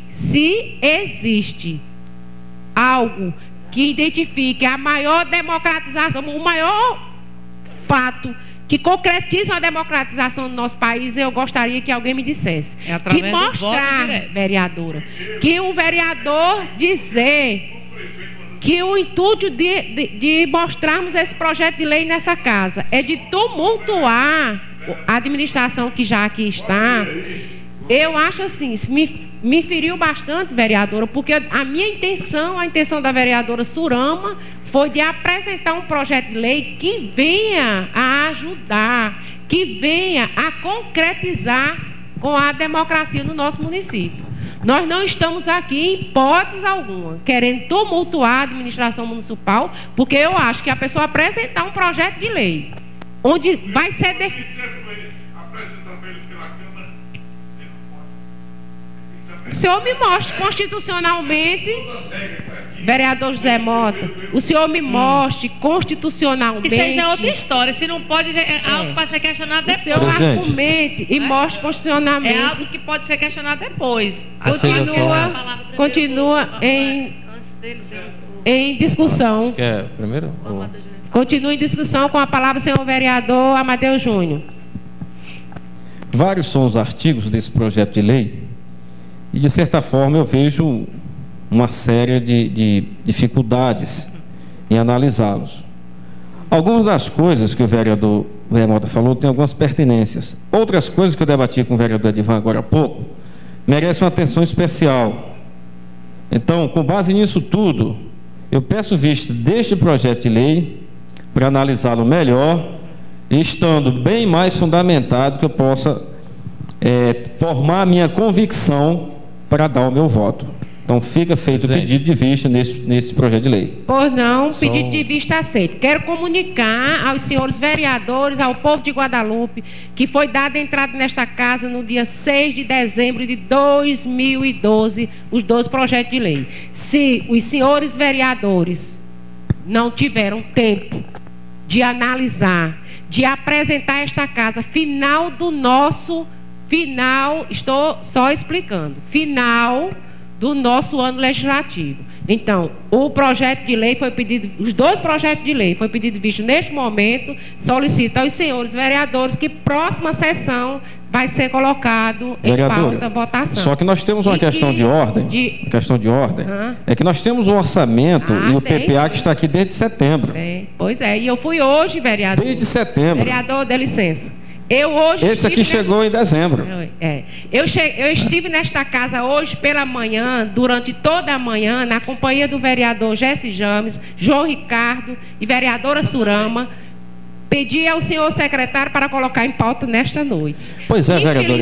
algo que identifique a maior democratização, o maior fato que concretiza a democratização do nosso país, eu gostaria que alguém me dissesse. Que mostrar, vereadora, que o vereador dizer que o intuito de mostrarmos esse projeto de lei nessa casa é de tumultuar a administração que já aqui está. Eu acho assim, me feriu bastante, vereadora, porque a minha intenção, a intenção da vereadora Surama, foi de apresentar um projeto de lei que venha a ajudar, que venha a concretizar com a democracia no nosso município. Nós não estamos aqui, em hipótese alguma, querendo tumultuar a administração municipal, porque eu acho que a pessoa apresentar um projeto de lei, onde vai ser o senhor me mostre constitucionalmente, vereador José Mota, o senhor me mostre constitucionalmente. Isso aí já é outra história, se não pode, é algo para ser questionado depois. O senhor argumente e mostre constitucionalmente. É algo que pode ser questionado depois. Continua em discussão. Você quer primeiro? Continua em discussão com a palavra o senhor vereador Amadeu Júnior. Vários são os artigos desse projeto de lei e, de certa forma, eu vejo uma série de dificuldades em analisá-los. Algumas das coisas que o vereador Mota falou têm algumas pertinências. Outras coisas que eu debati com o vereador Edivan agora há pouco merecem uma atenção especial. Então, com base nisso tudo, eu peço vista deste projeto de lei para analisá-lo melhor, e estando bem mais fundamentado que eu possa formar a minha convicção para dar o meu voto. Então fica feito o pedido de vista nesse projeto de lei. Pois não, pedido de vista aceito. Quero comunicar aos senhores vereadores, ao povo de Guadalupe, que foi dada entrada nesta casa no dia 6 de dezembro de 2012, os 12 projetos de lei. Se os senhores vereadores não tiveram tempo de analisar, de apresentar esta casa, estou só explicando, final do nosso ano legislativo. Então, o projeto de lei foi pedido, os 2 projetos de lei foi pedido visto neste momento, solicito aos senhores vereadores que próxima sessão vai ser colocado em pauta votação. Só que nós temos uma questão de ordem. É que nós temos um orçamento e o PPA que está aqui desde setembro. Pois é, e eu fui hoje, vereador. Desde setembro. Vereador, dê licença. Esse aqui chegou em dezembro. Eu estive nesta casa hoje pela manhã, durante toda a manhã, na companhia do vereador Jesse James, João Ricardo e vereadora Surama. Pedi ao senhor secretário para colocar em pauta nesta noite. Pois é, vereadora.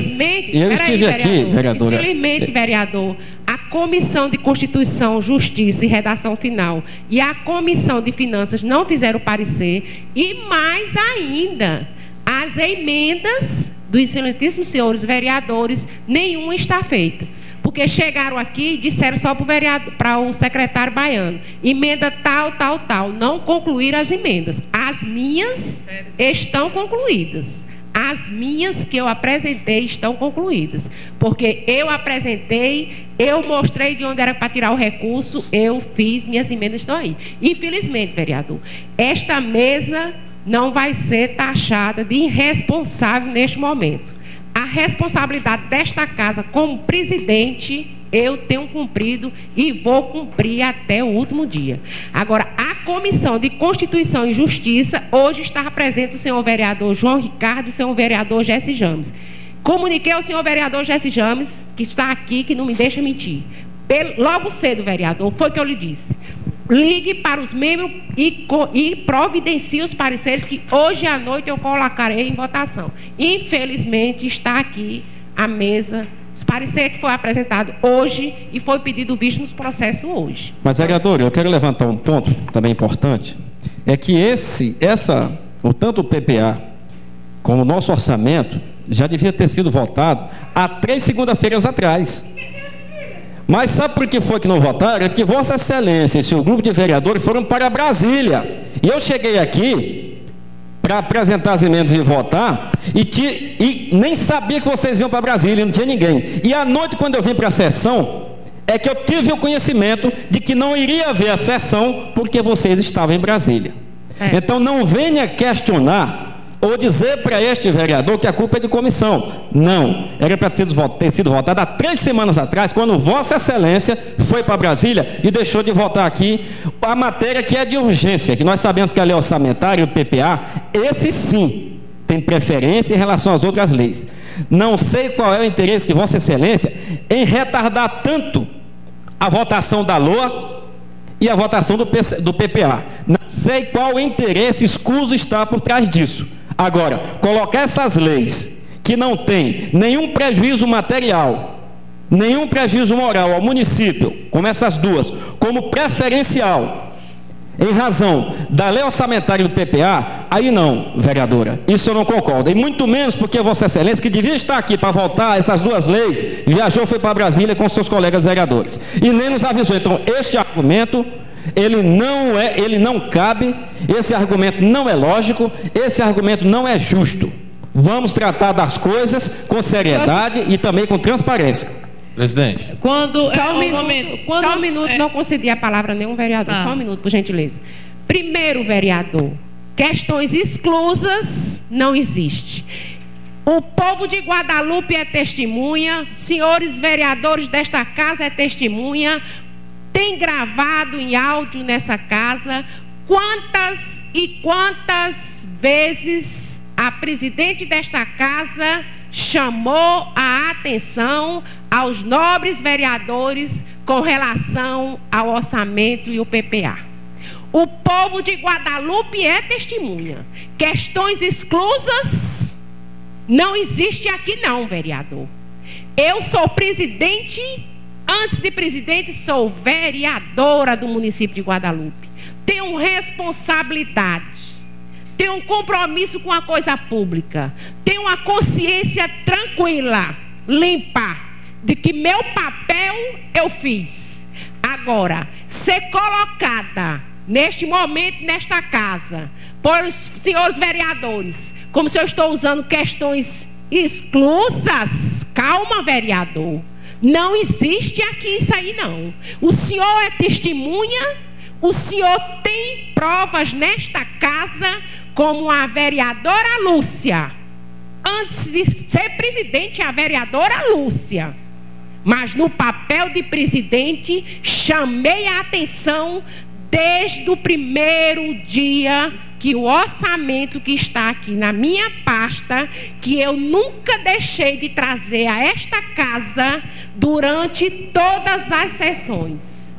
Infelizmente, vereador, a Comissão de Constituição, Justiça e Redação Final e a Comissão de Finanças não fizeram parecer, e mais ainda, as emendas dos excelentíssimos senhores vereadores, nenhuma está feita. Porque chegaram aqui e disseram só para o secretário Baiano, emenda tal, não concluíram as emendas. As minhas estão concluídas. As minhas que eu apresentei estão concluídas. Porque eu apresentei, eu mostrei de onde era para tirar o recurso, eu fiz, minhas emendas estão aí. Infelizmente, vereador, esta mesa não vai ser taxada de irresponsável neste momento. A responsabilidade desta casa como presidente, eu tenho cumprido e vou cumprir até o último dia. Agora, a Comissão de Constituição e Justiça, hoje está presente o senhor vereador João Ricardo e o senhor vereador Jesse James. Comuniquei ao senhor vereador Jesse James, que está aqui, que não me deixa mentir. Logo cedo, vereador, foi o que eu lhe disse. Ligue para os membros e providencie os pareceres que hoje à noite eu colocarei em votação. Infelizmente, está aqui a mesa, os pareceres que foi apresentado hoje e foi pedido visto nos processos hoje. Mas, vereador, eu quero levantar um ponto também importante, é que tanto o PPA como o nosso orçamento já devia ter sido votado há 3 segundas-feiras atrás. Mas sabe por que foi que não votaram? É que Vossa Excelência e seu grupo de vereadores foram para Brasília. E eu cheguei aqui para apresentar as emendas e votar, e nem sabia que vocês iam para Brasília, não tinha ninguém. E à noite, quando eu vim para a sessão, é que eu tive o conhecimento de que não iria haver a sessão porque vocês estavam em Brasília. Então não venha questionar ou dizer para este vereador que a culpa é de comissão. Não, era para ter sido votado há 3 semanas atrás, quando Vossa Excelência foi para Brasília e deixou de votar aqui a matéria que é de urgência, que nós sabemos que a lei orçamentária e o PPA, esse sim, tem preferência em relação às outras leis. Não sei qual é o interesse de Vossa Excelência em retardar tanto a votação da LOA e a votação do PPA. Não sei qual o interesse escuso está por trás disso. Agora, colocar essas leis que não têm nenhum prejuízo material, nenhum prejuízo moral ao município, como essas duas, como preferencial, em razão da lei orçamentária do PPA, aí não, vereadora, isso eu não concordo, e muito menos porque Vossa Excelência, que devia estar aqui para votar essas duas leis, viajou, foi para Brasília com seus colegas vereadores, e nem nos avisou. Então, este argumento, ele não cabe, esse argumento não é lógico, esse argumento não é justo. Vamos tratar das coisas com seriedade e também com transparência. Presidente. Só um minuto, não concedi a palavra a nenhum vereador. Só um minuto, por gentileza. Primeiro, vereador, questões exclusas não existe. O povo de Guadalupe é testemunha, senhores vereadores desta casa é testemunha, tem gravado em áudio nessa casa quantas e quantas vezes a presidente desta casa chamou a atenção aos nobres vereadores com relação ao orçamento e o PPA. O povo de Guadalupe é testemunha. Questões exclusas não existe aqui não, vereador. Eu sou presidente, antes de presidente sou vereadora do município de Guadalupe. Tenho responsabilidade, tenho um compromisso com a coisa pública, tenho uma consciência tranquila, limpa, de que meu papel eu fiz. Agora, ser colocada neste momento, nesta casa, por os senhores vereadores, como se eu estou usando questões exclusas, calma, vereador, não existe aqui isso aí não. O senhor é testemunha, o senhor tem provas nesta casa, como a vereadora Lúcia Antes de ser presidente, a vereadora Lúcia. Mas no papel de presidente, chamei a atenção desde o primeiro dia que o orçamento que está aqui na minha pasta, que eu nunca deixei de trazer a esta casa durante todas as sessões.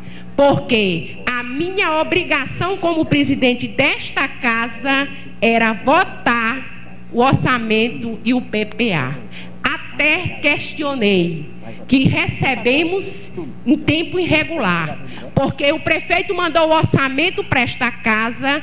Porque a minha obrigação como presidente desta casa era votar o orçamento e o PPA. Até questionei que recebemos em tempo irregular, porque o prefeito mandou o orçamento para esta casa,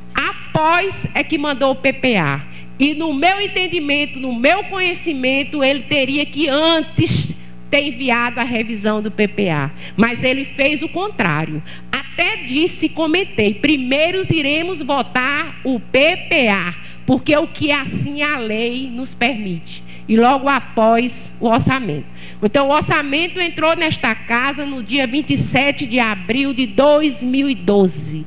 após é que mandou o PPA. E no meu entendimento, no meu conhecimento, ele teria que antes ter enviado a revisão do PPA. Mas ele fez o contrário. Até disse, comentei, primeiro iremos votar o PPA, porque o que assim a lei nos permite. E logo após o orçamento. Então, o orçamento entrou nesta casa no dia 27 de abril de 2012.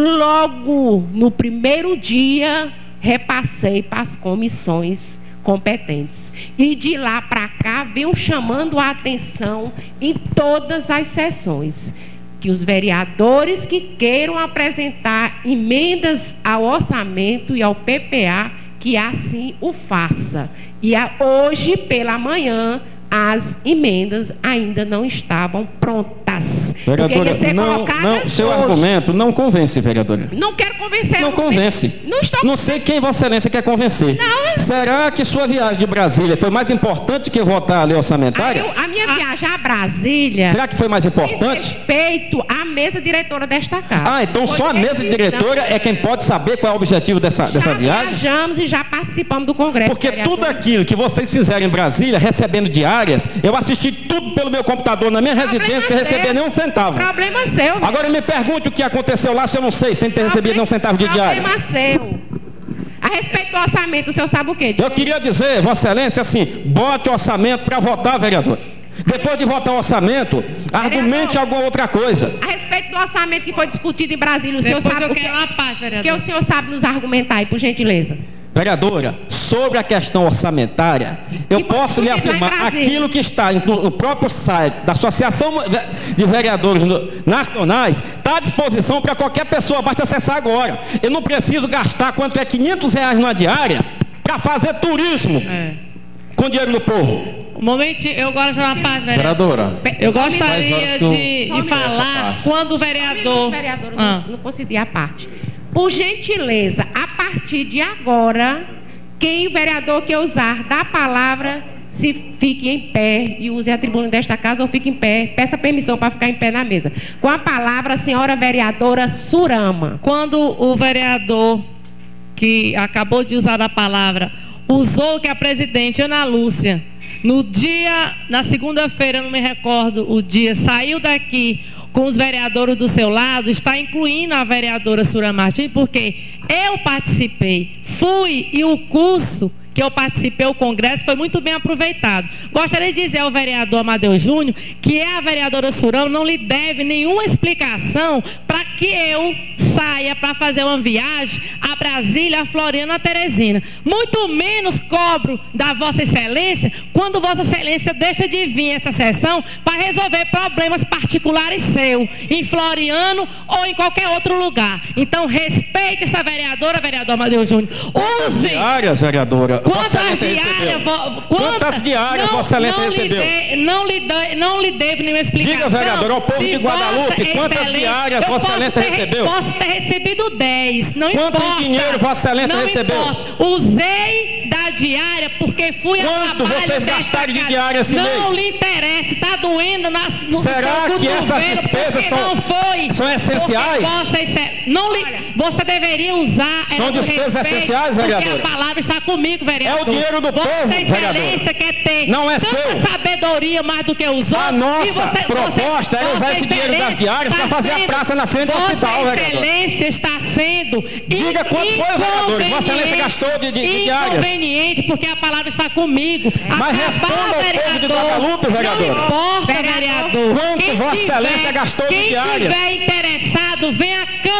Logo no primeiro dia, repassei para as comissões competentes. E de lá para cá, venho chamando a atenção em todas as sessões. Que os vereadores que queiram apresentar emendas ao orçamento e ao PPA, que assim o faça. E hoje, pela manhã, as emendas ainda não estavam prontas. Vereadora, seu argumento não convence, vereadora. Não quero convencer. Não convence. Não sei quem Vossa Excelência quer convencer. Será que sua viagem de Brasília foi mais importante que votar a lei orçamentária? A minha viagem a Brasília... Será que foi mais importante? Respeito à mesa diretora desta casa. Então só a mesa diretora é quem pode saber qual é o objetivo dessa viagem? Já viajamos e já participamos do Congresso. Porque tudo aquilo que vocês fizeram em Brasília, recebendo diárias, eu assisti tudo pelo meu computador na minha residência, sem receber nenhum centavo. Problema seu. Agora me pergunte o que aconteceu lá, se eu não sei, sem ter recebido nenhum centavo de diária. Problema seu. A respeito do orçamento, o senhor sabe o quê? Eu queria dizer, Vossa Excelência, assim, bote o orçamento para votar, vereador. Depois de votar o orçamento, argumente alguma outra coisa. A respeito do orçamento que foi discutido em Brasília, o senhor sabe o que? Que o senhor sabe nos argumentar aí, por gentileza. Vereadora, sobre a questão orçamentária, eu posso lhe afirmar aquilo que está no próprio site da Associação de Vereadores Nacionais, está à disposição para qualquer pessoa, basta acessar agora. Eu não preciso gastar quanto é R$500 numa diária para fazer turismo com dinheiro do povo. Um momento, eu agora já na paz, vereadora. Eu gostaria de falar quando o vereador... Não concedi a parte. Por gentileza, a partir de agora, quem vereador que usar da palavra, se fique em pé e use a tribuna desta casa ou fique em pé, peça permissão para ficar em pé na mesa. Com a palavra, a senhora vereadora Surama. Quando o vereador que acabou de usar a palavra usou que a presidente Ana Lúcia, na segunda-feira, não me recordo o dia, saiu daqui com os vereadores do seu lado, está incluindo a vereadora Surama Martins, porque eu participei, fui, e o curso que eu participei, o congresso, foi muito bem aproveitado. Gostaria de dizer ao vereador Amadeu Júnior que a vereadora Surama não lhe deve nenhuma explicação para que eu saia para fazer uma viagem a Brasília, a Floriana, a Teresina. Muito menos cobro da Vossa Excelência quando Vossa Excelência deixa de vir essa sessão para resolver problemas particulares seus, em Floriano ou em qualquer outro lugar. Então, respeite essa vereadora, vereador Amadeu Júnior. Quantas diárias, vereadora? Quantas diárias Vossa Excelência recebeu? Não lhe devo nenhuma explicação. Diga, vereador, ao povo de Guadalupe, quantas diárias Vossa Excelência recebeu? Posso ter recebido 10, não importa. Quanto dinheiro Vossa Excelência recebeu? Importa. Usei da diária porque fui a trabalho. Quanto vocês gastaram de diária esse mês? Não lhe interessa, está doendo no Será que essas despesas são essenciais? Você deveria usar. São despesas essenciais, vereador? Porque a palavra está comigo, vereador. É o dinheiro do povo, Vossa Excelência vereador. quer ter não é tanta seu. Sabedoria mais do que os outros. A nossa proposta é usar esse dinheiro das diárias para fazer a praça na frente do hospital, vereador. Vossa Excelência está sendo Diga quanto foi, vereador. Vossa Excelência gastou de diárias. Inconveniente, porque a palavra está comigo. Mas responda ao povo de Guadalupe, vereador. Não importa, vereador. Quanto Vossa Excelência gastou de diárias? Quem estiver interessado, venha à Câmara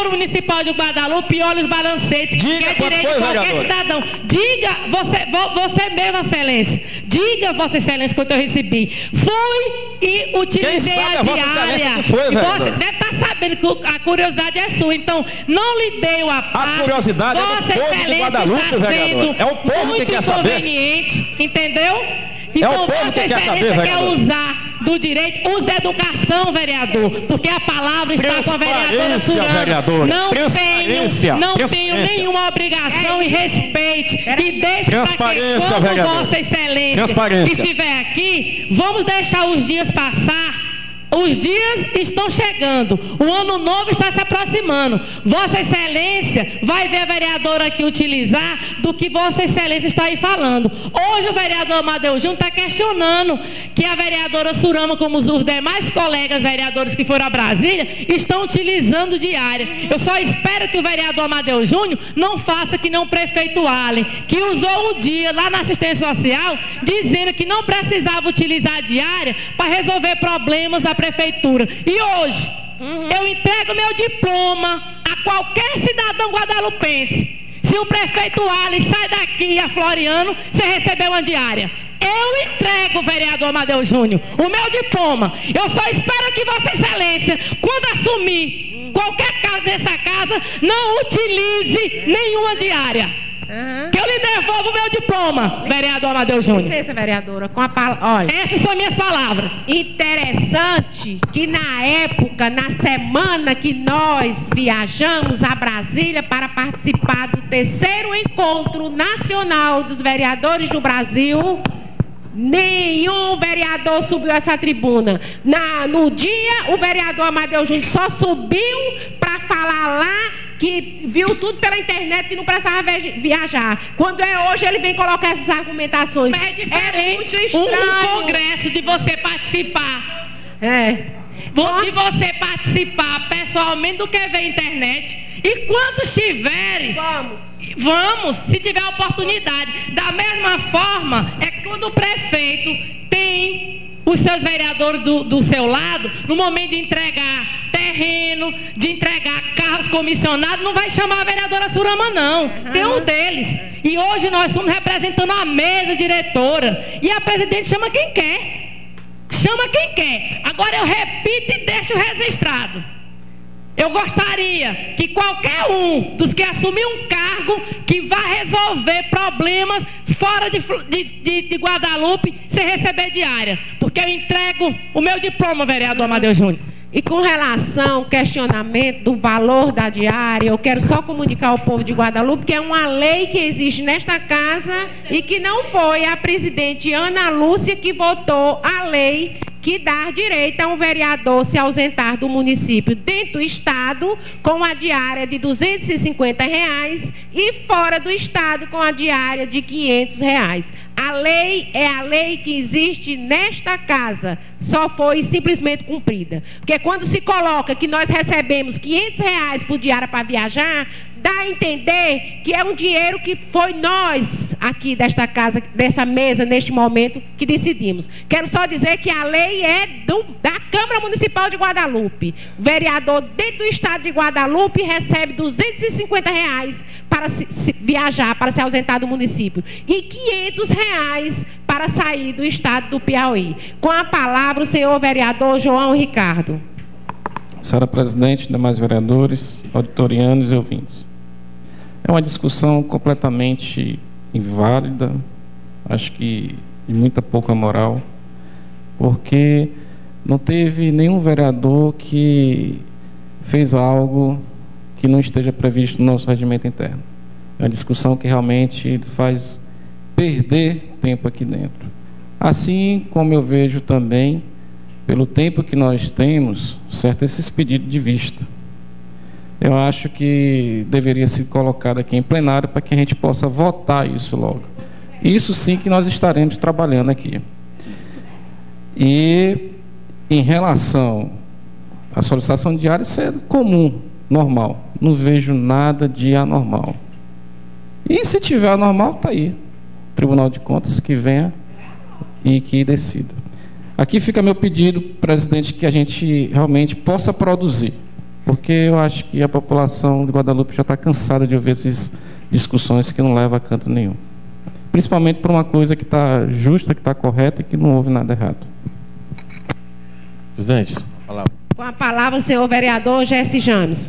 Câmara Municipal de Guadalupe e olha os balancetes. Diga que é direito de qualquer cidadão. Diga, você mesmo, Excelência. Diga, Vossa Excelência, quanto eu recebi. Fui e utilizei a diária. Que foi, você deve estar sabendo que a curiosidade é sua. Então, não lhe dei a paz. A curiosidade é do povo de Guadalupe, vereador. É o povo que quer saber. Muito inconveniente, entendeu? Então, Vossa Excelência quer usar do direito, use da educação, vereador, porque a palavra está com a vereadora Surama. Não tenho nenhuma obrigação e respeite. E deixe para que quando Vossa Excelência estiver aqui, vamos deixar os dias passar. Os dias estão chegando, o ano novo está se aproximando. Vossa Excelência vai ver a vereadora aqui utilizar do que Vossa Excelência está aí falando. Hoje o vereador Amadeu Júnior está questionando que a vereadora Surama, como os demais colegas vereadores que foram a Brasília, estão utilizando diária. Eu só espero que o vereador Amadeu Júnior não faça que não o prefeito Allen, que usou um dia lá na assistência social, dizendo que não precisava utilizar a diária para resolver problemas da prefeitura. E hoje, eu entrego meu diploma a qualquer cidadão guadalupense. Se o prefeito Allen sai daqui a Floriano, você recebeu uma diária. Eu entrego, vereador Amadeu Júnior, o meu diploma. Eu só espero que Vossa Excelência, quando assumir qualquer cargo dessa casa, não utilize nenhuma diária. Que eu lhe devolvo o meu diploma, vereador Amadeu Júnior. Licença, vereadora, olha, essas são minhas palavras. Interessante que na época, na semana que nós viajamos a Brasília para participar do 3º Encontro Nacional dos Vereadores do Brasil, nenhum vereador subiu essa tribuna. No dia, o vereador Amadeu Júnior só subiu para falar lá que viu tudo pela internet, que não precisava viajar. Quando é hoje, ele vem colocar essas argumentações. Mas é diferente um congresso de você participar. De você participar pessoalmente do que ver internet. E quando estiverem, vamos, se tiver oportunidade. Da mesma forma, é quando o prefeito tem os seus vereadores do seu lado, no momento de entregar terreno, de entregar carros comissionados, não vai chamar a vereadora Surama, não. Tem um deles. E hoje nós estamos representando a mesa diretora. E a presidente chama quem quer. Chama quem quer. Agora eu repito e deixo registrado. Eu gostaria que qualquer um dos que assumir um cargo que vá resolver problemas fora de Guadalupe, sem receber diária. Porque eu entrego o meu diploma, vereador Amadeu Júnior. E com relação ao questionamento do valor da diária, eu quero só comunicar ao povo de Guadalupe que é uma lei que existe nesta casa e que não foi a presidente Ana Lúcia que votou a lei que dá direito a um vereador se ausentar do município dentro do estado com a diária de R$250 e fora do estado com a diária de R$500. A lei é a lei que existe nesta casa, só foi simplesmente cumprida. Porque quando se coloca que nós recebemos R$500 por diária para viajar, dá a entender que é um dinheiro que foi nós aqui desta casa, dessa mesa, neste momento, que decidimos. Quero só dizer que a lei é da Câmara Municipal de Guadalupe. O vereador dentro do estado de Guadalupe recebe R$250 para viajar, para se ausentar do município. E R$500 para sair do estado do Piauí. Com a palavra, o senhor vereador João Ricardo. Senhora presidente, demais vereadores, auditorianos e ouvintes. É uma discussão completamente inválida, acho que de muita pouca moral, porque não teve nenhum vereador que fez algo que não esteja previsto no nosso regimento interno. É uma discussão que realmente faz perder tempo aqui dentro. Assim como eu vejo também, pelo tempo que nós temos, certo, esses pedidos de vista. Eu acho que deveria ser colocado aqui em plenário para que a gente possa votar isso logo. Isso sim que nós estaremos trabalhando aqui. E em relação à solicitação diária, isso é comum, normal. Não vejo nada de anormal. E se tiver anormal, está aí. Tribunal de Contas que venha e que decida. Aqui fica meu pedido, presidente, que a gente realmente possa produzir porque eu acho que a população de Guadalupe já está cansada de ouvir essas discussões que não levam a canto nenhum. Principalmente por uma coisa que está justa, que está correta e que não houve nada errado. Presidente, com a palavra o senhor vereador Jesse James.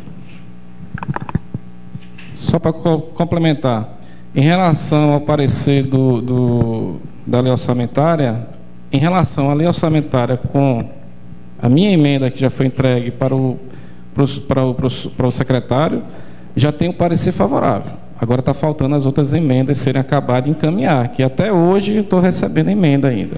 Só para complementar, em relação ao parecer da lei orçamentária, em relação à lei orçamentária com a minha emenda que já foi entregue para o secretário, já tem o parecer favorável. Agora está faltando as outras emendas serem acabadas de encaminhar, que até hoje estou recebendo emenda ainda.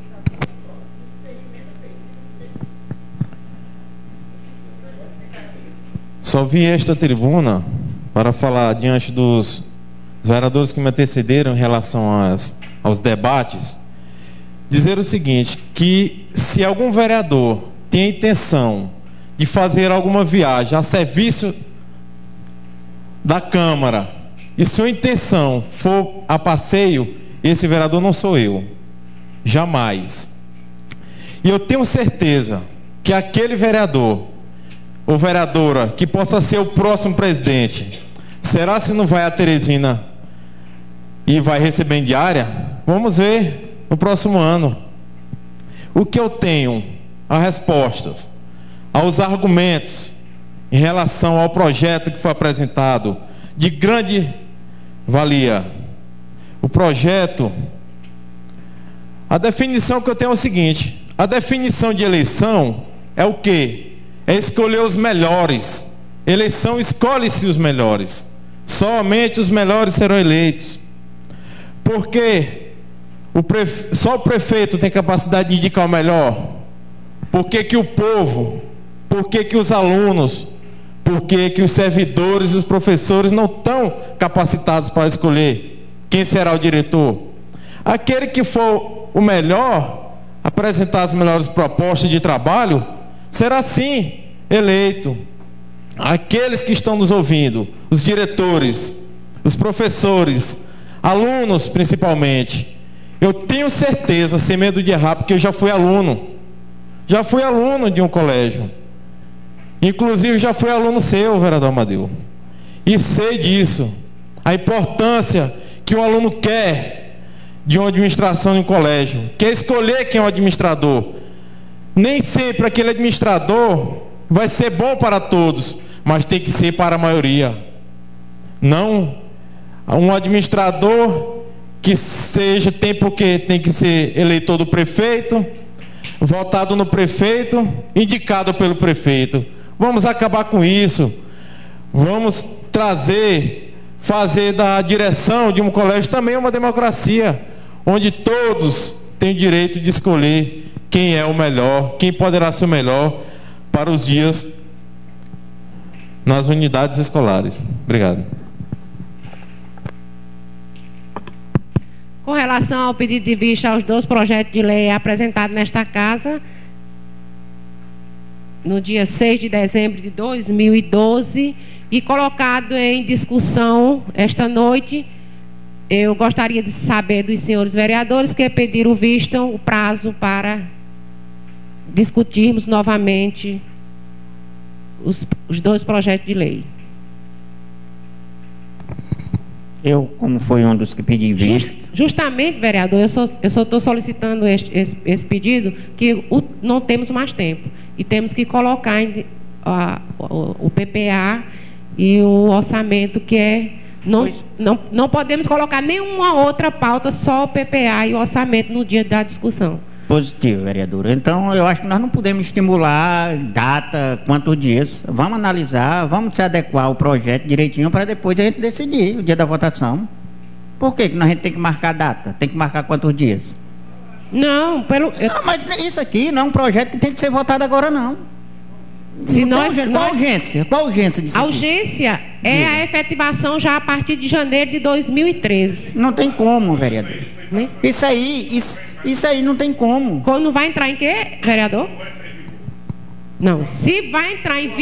Só vi esta tribuna para falar diante dos vereadores que me antecederam em relação aos debates, dizer o seguinte, que se algum vereador tem a intenção de fazer alguma viagem a serviço da Câmara, e sua intenção for a passeio, esse vereador não sou eu. Jamais. E eu tenho certeza que aquele vereador ou vereadora que possa ser o próximo presidente, será se não vai a Teresina e vai receber em diária? Vamos ver no próximo ano. O que eu tenho, as respostas, aos argumentos em relação ao projeto que foi apresentado, de grande valia. O projeto, a definição que eu tenho é o seguinte: a definição de eleição é o quê? É escolher os melhores. Eleição, escolhe-se os melhores. Somente os melhores serão eleitos. Porque só o prefeito tem capacidade de indicar o melhor. Por que o povo, por que os alunos, por que os servidores e os professores não estão capacitados para escolher quem será o diretor? Aquele que for o melhor, apresentar as melhores propostas de trabalho, será sim eleito. Aqueles que estão nos ouvindo, os diretores, os professores, alunos principalmente, eu tenho certeza, sem medo de errar, porque eu já fui aluno de um colégio, inclusive já fui aluno seu, vereador Amadeu, e sei disso, a importância que o aluno quer de uma administração de um colégio, quer escolher quem é o administrador. Nem sempre aquele administrador vai ser bom para todos, mas tem que ser para a maioria. Não um administrador que tem que ser eleitor do prefeito, votado no prefeito, indicado pelo prefeito. Vamos acabar com isso. Vamos fazer da direção de um colégio também uma democracia, onde todos têm o direito de escolher quem é o melhor, quem poderá ser o melhor para os dias nas unidades escolares. Obrigado. Com relação ao pedido de vista aos 2 projetos de lei apresentados nesta casa, no dia 6 de dezembro de 2012, e colocado em discussão esta noite, eu gostaria de saber dos senhores vereadores que pediram vista o prazo para discutirmos novamente os 2 projetos de lei. Eu, como foi um dos que pedi vista... Justamente, vereador, eu só estou solicitando esse pedido, que não temos mais tempo. E temos que colocar o PPA e o orçamento, que é... Não podemos colocar nenhuma outra pauta, só o PPA e o orçamento no dia da discussão. Positivo, vereadora. Então, eu acho que nós não podemos estimular data, quantos dias. Vamos analisar, vamos se adequar ao projeto direitinho para depois a gente decidir o dia da votação. Por que a gente tem que marcar data? Tem que marcar quantos dias? Não, Não, mas isso aqui não é um projeto que tem que ser votado agora, não. Qual a urgência disso? A urgência é a efetivação já a partir de janeiro de 2013. Não tem como, vereador. Isso aí não tem como. Não vai entrar em quê, vereador? Não. Se vai entrar em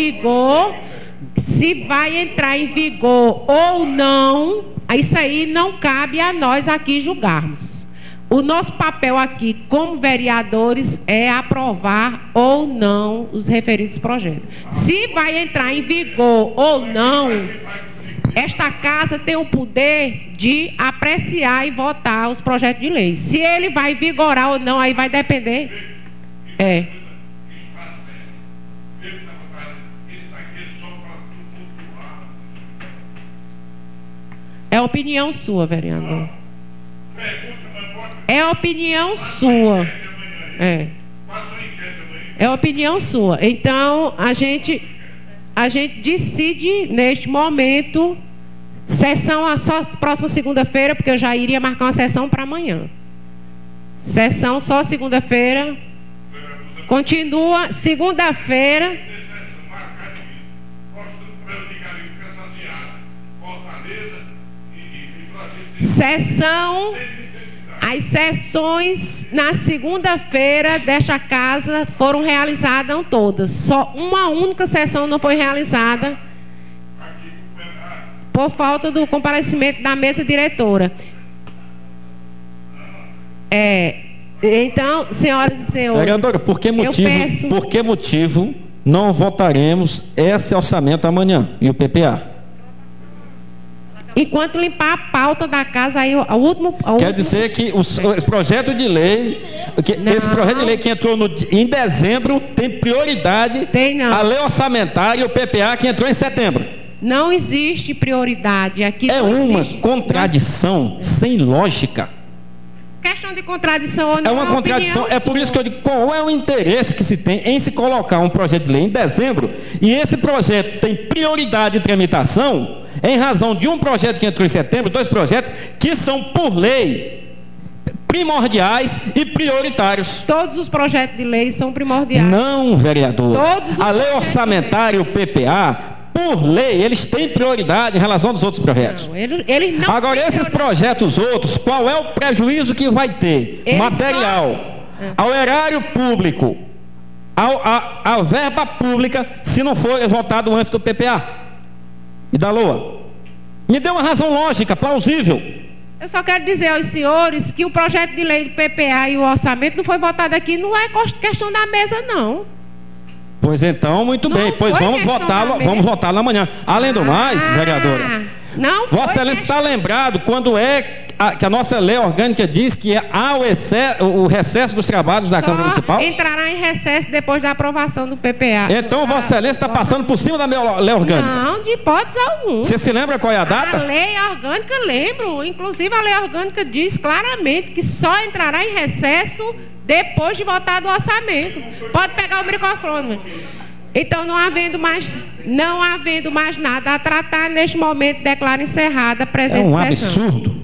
vigor ou não, isso aí não cabe a nós aqui julgarmos. O nosso papel aqui, como vereadores, é aprovar ou não os referidos projetos. Se vai entrar em vigor ou não, esta casa tem o poder de apreciar e votar os projetos de lei. Se ele vai vigorar ou não, aí vai depender. É opinião sua, vereador. É opinião sua. É opinião sua. Então, a gente decide neste momento, sessão só próxima segunda-feira, porque eu já iria marcar uma sessão para amanhã. Sessão só segunda-feira. Continua segunda-feira. As sessões na segunda-feira desta casa foram realizadas todas. Só uma única sessão não foi realizada por falta do comparecimento da mesa diretora. Então, senhoras e senhores, vereadora, por que motivo não votaremos esse orçamento amanhã e o PPA? Enquanto limpar a pauta da casa, aí o último... Quer dizer que esse projeto de lei, esse projeto de lei que entrou em dezembro tem prioridade a lei orçamentária e o PPA que entrou em setembro. Não existe prioridade aqui. É uma contradição sem lógica. Questão de contradição ou não. É uma contradição. É por isso que eu digo, qual é o interesse que se tem em se colocar um projeto de lei em dezembro e esse projeto tem prioridade de tramitação em razão de um projeto que entrou em setembro, 2 projetos que são, por lei, primordiais e prioritários. Todos os projetos de lei são primordiais. Não, vereador. A lei orçamentária e o PPA, por lei, eles têm prioridade em relação aos outros projetos. Não, eles não. Agora, esses projetos outros, qual é o prejuízo que vai ter? Material, ao erário público, a verba pública, se não for votado antes do PPA e da LOA. Me dê uma razão lógica, plausível. Eu só quero dizer aos senhores que o projeto de lei do PPA e o orçamento não foi votado aqui, não é questão da mesa, não. Pois então, muito bem, pois vamos votá-lo amanhã. Além do mais, vereadora, Vossa Excelência está lembrado quando que a nossa lei orgânica diz que há o recesso dos trabalhos da Câmara Municipal? Entrará em recesso depois da aprovação do PPA. Então, Vossa Excelência está passando por cima da minha lei orgânica? Não, de hipótese alguma. Você se lembra qual é a data? A lei orgânica, lembro. Inclusive, a lei orgânica diz claramente que só entrará em recesso depois de votado o orçamento. Pode pegar o microfone. Então, não havendo mais nada a tratar, neste momento, declaro encerrada a presente sessão. É um absurdo.